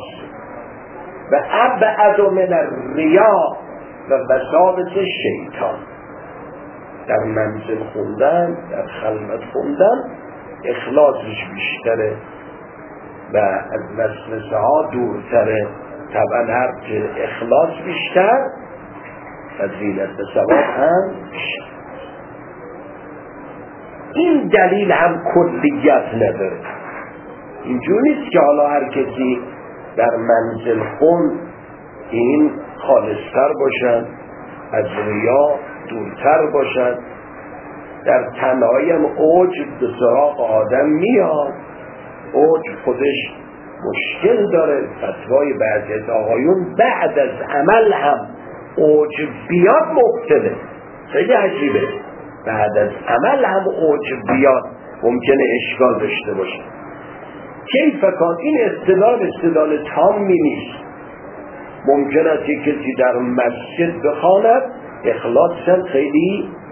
و ابعد من الریا و وساوس شیطان. در منزل خوندن، در خلوت خوندن اخلاصش بیشتره و از وسوسه ها دورتره. طبعا هر که اخلاص بیشتر فضیلت و ثواب هم بیشتر. این دلیل هم کلیت نداره، اینجور نیست که حالا هر کسی در منزل خون این خالصتر باشد، از ریا دورتر باشد. در تنهایی هم عجب به سراغ آدم میاد، عجب خودش مشکل داره. فتوای بعضی از آقایون بعد از عمل هم عجب بیاد مبتله، خیلی عجیبه. بعد از عمل هم عجب بیاد ممکنه اشکال داشته باشه. کیف کان؟ این استدلال تامی نیست. ممکن است یک کسی در مسجد بخواند اخلاصش خیلی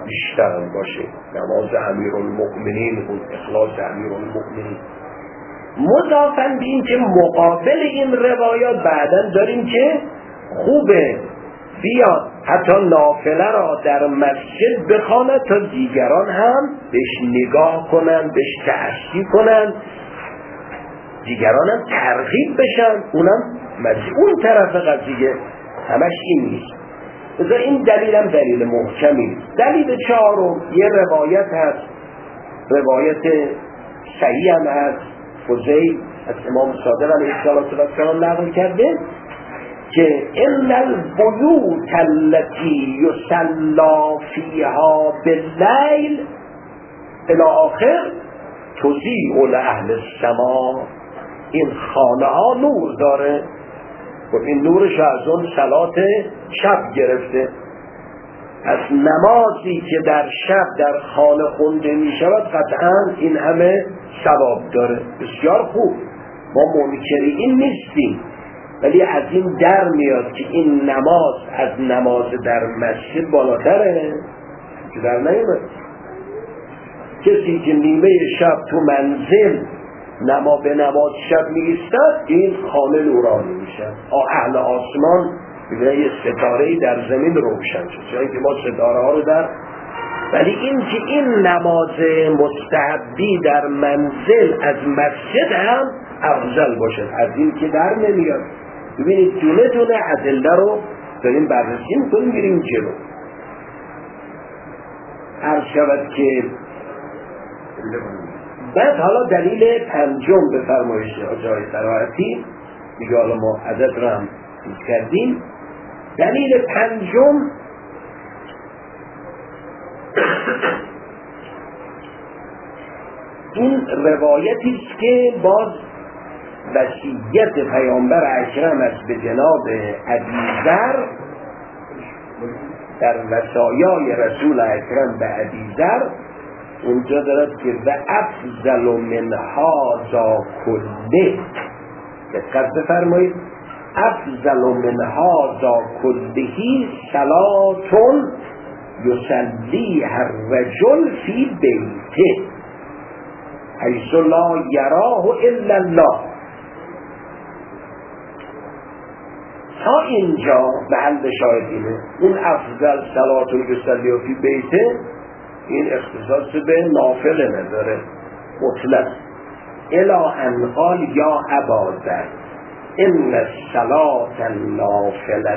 بیشتر باشه. نماز امیرالمؤمنین بود، اخلاص امیرالمؤمنین. مضافاً به این که مقابل این روایات بعداً داریم که خوبه بیاد حتی نافله را در مسجد بخواند تا دیگران هم بهش نگاه کنن، بهش تأثیر کنن، دیگران هم ترغیب بشن، اونم اون طرف قضیه. همش این نیست. بذار این دلیل هم دلیل محکمی. دلیل چهارم یه روایت هست، روایت صحیح هم هست، فضیل از امام صادق علیه السلام نقل کرده که ان البیوت التي یصلی فیها باللیل الی آخر تضیء لاهل السماء. این خانه ها نور داره و این نورش از اون صلات شب گرفته. از نمازی که در شب در خانه خونده می شود قطعا این همه ثواب داره. بسیار خوب، ما منکری این نیستیم، ولی از این در میاد که این نماز از نماز در مسجد بالاتره که در نیمه. کسی که نیمه شب تو منزل به نماز شب میستد این خانه نورانی میشه. اهل آسمان ببینه یه ستاره‌ای در زمین روشن شد، جایی که ما ستاره ها رو در. ولی این که این نماز مستحبی در منزل از مسجد هم افضل باشد از این که در نمیاد. ببینید دونه دونه ادله رو داریم بررسی میکنیم، میریم جلو. عرض شود که بعد حالا دلیل پنجم به فرمایش آجای سراحتی میگه، حالا ما عدد رو هم چیز کردیم. دلیل پنجم این روایتی است که باز وصیت پیامبر اکرم است به جناب ابیذر، در وصایای رسول اکرم به ابیذر اونجا دارد که و افضل من هذا کله، دقت بفرمایید، افضل من هذا کله صلاة یصلیها الرجل فی بیته حیث لا یراه الا الله. تا اینجا محل شاهد اینه. اون افضل صلاة یصلیها فی بیته این اختصاص به نافله نداره، مطلق. الا ان قال یا اباذر ان الصلاة النافلة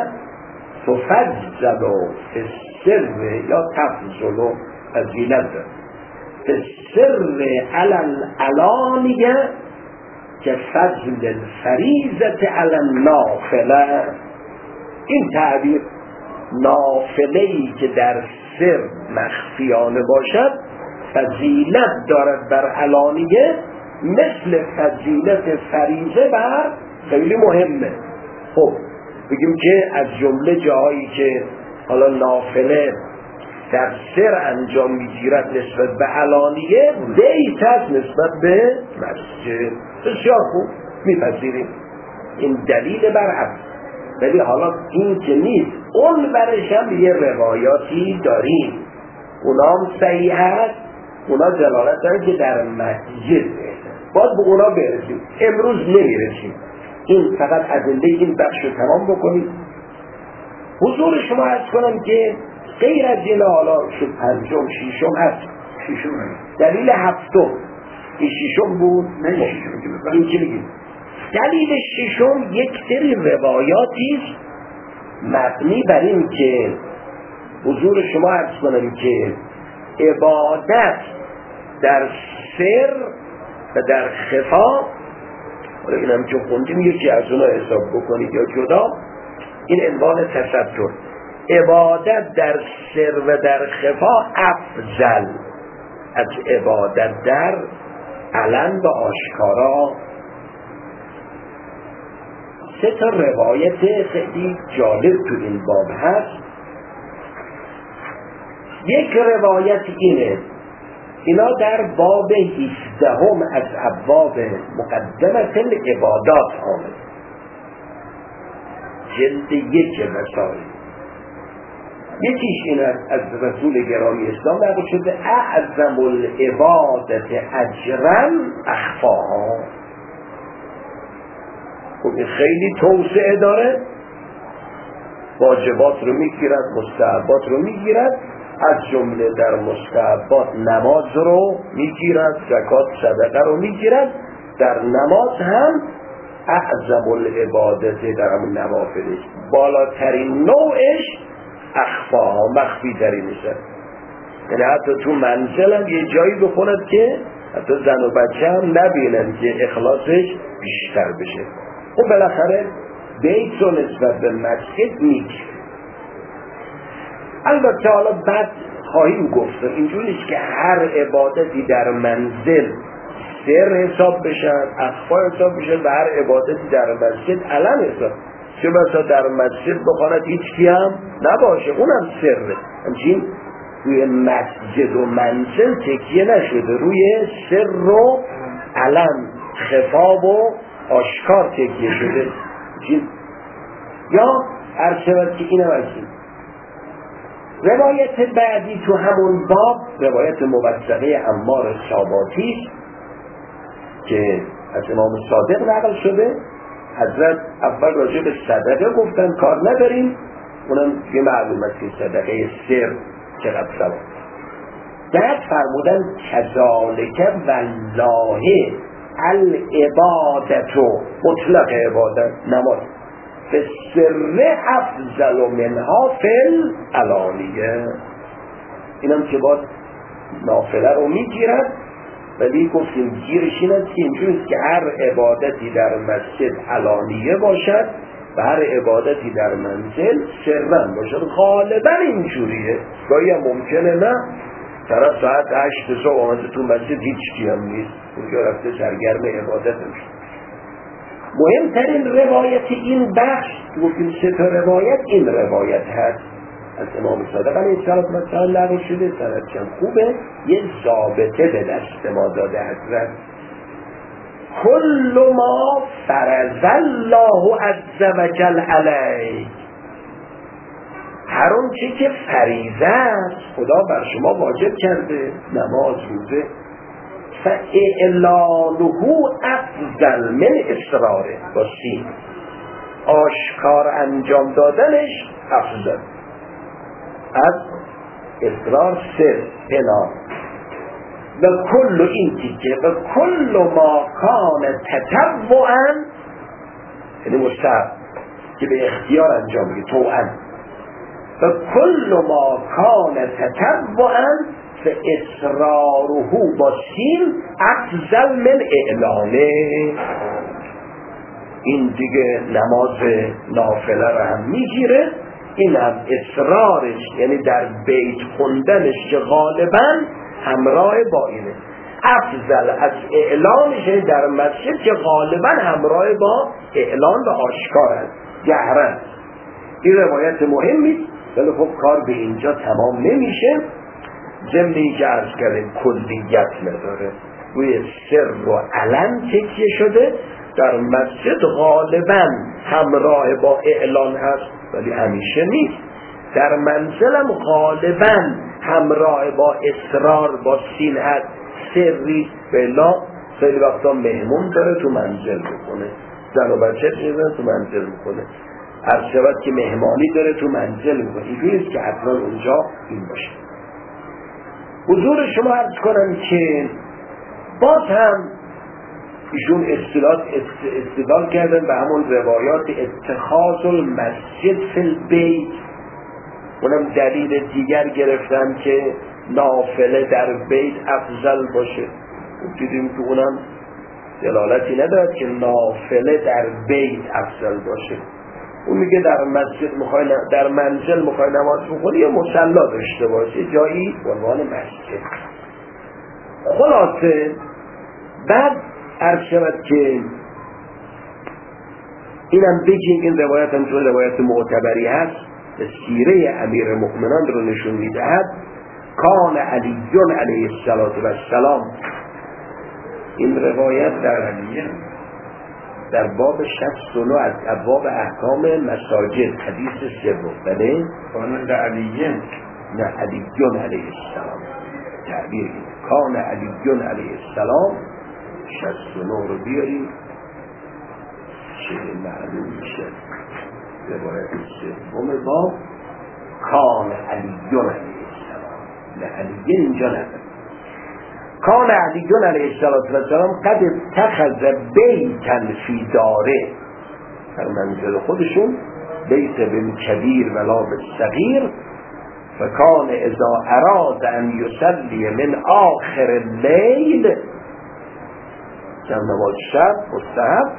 تفضل فی السر یا تفضل فضیلت فی السر علی العلانیه که فضل الفریضة علی النافله. این تعبیر نافله‌ای که در سر مخفیانه باشد فضیلت دارد بر علانیه، مثل فضیلت فریضه بر خیلی مهمه. خب بگیم که از جمله جاهایی که حالا نافله در سر انجام میگیرد نسبت به علانیه، بیت است نسبت به مسجد. بسیار خوب میپذیریم، این دلیل بر هم. ولی حالا این که نیست، اون برش هم یه روایاتی داریم، اونا هم صحیح هست، اونا دلالت داره که در مسجد باید به اونا برسیم. امروز نمیرسیم. این فقط ادله این بخش رو تمام بکنید. حضور شما عرض کنم که غیر از این حالا شد پنجم شیشم هست. شیشم دلیل هفتم این شیشم بود. نه شیشم این چی بگیم؟ دلیل ششم یک سری روایاتی مبنی بر این که حضور شما عرض کنم که عبادت در سر و در خفا، این هم چون خوندیم یکی از اونا حساب بکنید یا جدا، این عنوان تستر. عبادت در سر و در خفا افضل از عبادت در علن و آشکارا. سه تا روایت خیلی جالب تو این باب هست. یک روایت اینه، اینا در باب 17 از ابواب مقدمت العبادات آمد، جلد 1 وسائل. یکیش این از رسول گرامی اسلام نقل شده اعظم العبادت اجرا اخفاها. خب این خیلی توسعه داره، واجبات رو میگیرد، مستحبات رو میگیرد، از جمله در مستحبات نماز رو میگیرد، زکات صدقه رو میگیرد، در نماز هم اعظم العبادت در همون نوافلش بالاترین نوعش اخفاها مخفی ترینشه. یعنی حتی تو منزل هم یه جایی بکند که حتی زن و بچه هم نبینن که اخلاصش بیشتر بشه. خب بالاخره بیت رو نسبت به مسجد میگیره. البته حالا بعد خواهیم گفت اینجور نیست که هر عبادتی در منزل سر حساب بشن، اخفا حساب بشن و هر عبادتی در مسجد علن حساب. چه بسا در مسجد بخواند هیچ کی هم نباشه، اونم سره. همچنین روی مسجد و منزل تکیه نشده، روی سر و علن، خفا و آشکار تکیه شده. یا هر شود که اینم از این روایت بعدی تو همون باب روایت موثقه عمار ساباتی که از امام صادق نقل شده. حضرت اول راجع به صدقه گفتن کار نداریم، اونم یه معلومت که صدقه سر چقدر ثواب. بعد فرمودن کذالک والله العبادت، مطلق عبادت نماز به سر افضل منها فی العلانیه. اینم که باید نافله رو میگیرد، ولی گفتیم گیرش این است که اینجوریست که هر عبادتی در مسجد علانیه باشد و هر عبادتی در منزل سرن باشد. غالبا اینجوریه، گاهی هم ممکنه نه طرف ساعت 8 صبح آمده تو مسجد هیچ کی هم نیست، اونجا رفته سرگرم عبادت میشه. مهمترین روایت این بخش گفتیم 3 تا روایت این روایت هست از امام صادق علیه السلام نقل شده، سندش خوبه. یه ضابطه به دست ما داده حضرت: کل ما فرض الله عز وجل علیک، هر اون چی که فریضه است خدا بر شما واجب کرده، نماز، روزه، فاعلانه افضل من اصراره، با سین آشکار انجام دادنش افضل از اصرار سر اعلان. و کل این تیکه و کل ما کان تطوعا، یعنی مستحب که به اختیار انجام میده، طوعا. و کل ما کان تطوعا فاصراره با سین افضل من اعلانه. این دیگه نماز نافله رو هم میگیره، این هم اصرارش یعنی در بیت خوندنش که غالبا همراه با اینه، افضل از اعلانش یعنی در مسجد که غالبا همراه با اعلان و آشکار است، جهرن. این روایت مهمی، ولی خب کار به اینجا تمام نمیشه. ضمن که عرض کردیم کلیت نداره، روی سر و علن تکیه شده. در مسجد غالبا همراه با اعلان هست ولی همیشه نیست. در منزلم غالبا همراه با اصرار با سین هست، سری بلا. خیلی وقتا مهمون داره تو منزل میکنه، زن و بچه داره تو منزل میکنه، هر شود که مهمانی داره تو منزل میکنه. اینجوریست که حتما اونجا این باشه. حضور شما عرض کنم که باز هم ایشون استدلال کردن به همون روایات اتخاذ المسجد فی البیت، اونم دلیل دیگر گرفتن که نافله در بیت افضل باشه. دیدیم که اونم دلالتی ندارد که نافله در بیت افضل باشه. اون میگه در مسجد میخوای در منزل میخوای نماز بخونی یا مصلا داشته باشه جایی به عنوان مسجد. خلاصه بعد عرض شود که اینم بگیم این روایت هم چون روایت معتبری هست، سیره امیر مؤمنان رو نشون میدهد. کان علی علیه السلام، این روایت در علیه در باب 69 از ابواب احکام مساجد حدیث سوم. بله کان علیه، نه علیون علیه السلام تعبیر این کان علیون علیه السلام 69 رو بیاریم چه معلوم میشه روایت سوم باب کان علیون علیه السلام. نه علیه اینجا نداره. کان علیون علیه السلام قد اتخذ بیتن فی داره، در منزل خودشون، بیت بالکبیر ولا بالصغیر، فکان اذا اراد ان یصلی من آخر اللیل، در نماز شب مستحب،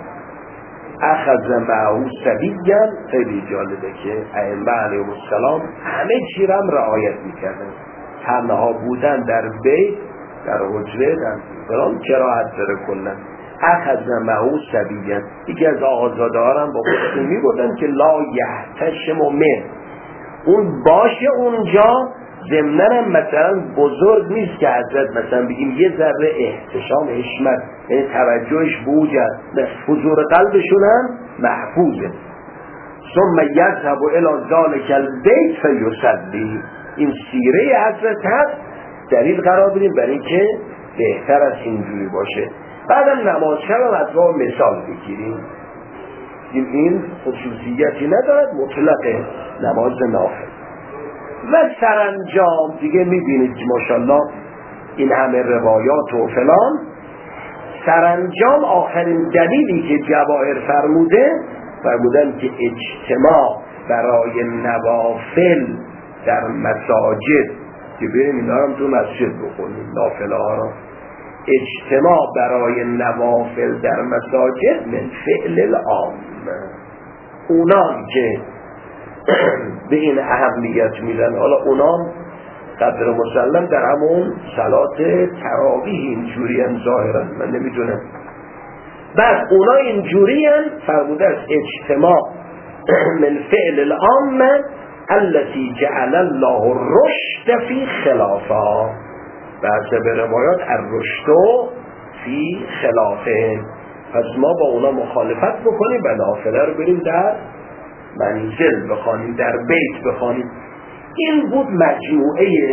اخذ معه صبیا. خیلی جالبه که ائمه علیهم السلام همه چی را رعایت میکردن. تنها بودن در بیت، در حجره، در فلان کراهت داره کنن. اخذ معه صبیا، یکی از آقازاده ها هم با خودشون میبردن که لا یحتشم من، اون باشه اونجا ضمناً هم مثلا بزرگ نیست که حضرت مثلا بگیم یه ذره احتشام حشمت، یعنی توجهش بوجد، حضور قلبشون هم محفوظه. ثم یذهب الی ذلک البیت فیصلی. این سیره حضرت هست، دلیل قرار بدیم برای اینکه بهتر از اینجوری باشه. بعدم نماز شب هم از ما مثال بگیریم، این خصوصیتی ندارد، مطلق نماز نافل. و سرانجام دیگه میبینید ماشاءالله این همه روایات و فلان، سرانجام آخرین دلیلی که جواهر فرمودن که اجتماع برای نوافل در مساجد، که بریم اینا هم تو مسجد بخونیم نافله ها را، اجتماع برای نوافل در مساجد من فعل العام، اونان که به این اهمیت میدن، حالا اونان قدر مسلم در همون صلات تراویح اینجوری هم ظاهرا، من نمیدونم. بعد اونا اینجوری هم فرموده است اجتماع من فعل العام التي جعل الله الرشد فی خلافها، بعضی به روایات الرشد فی خلافه. پس ما با اونا مخالفت بکنیم و نافله رو بریم در منزل بخوانیم، در بیت بخوانیم. این بود مجموعه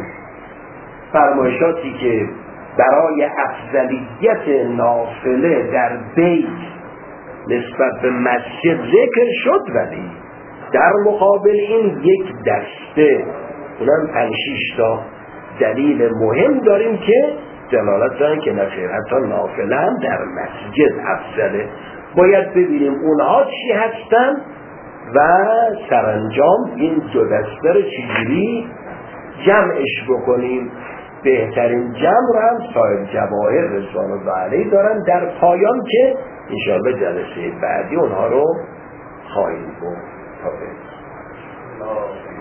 فرمایشاتی که برای افضلیت نافله در بیت نسبت به مسجد ذکر شد، ولی در مقابل این یک دسته، اونم 5-6 تا دلیل مهم داریم که دلالت دارن که نخیر، حتی نافله هم در مسجد افضله. باید ببینیم اونها چی هستن و سرانجام این دو دسته رو چجوری جمعش بکنیم. بهترین جمع رو هم صاحب جواهر رضوان الله علیه دارن در پایان که انشاءالله جلسه بعدی اونها رو خواهیم بود.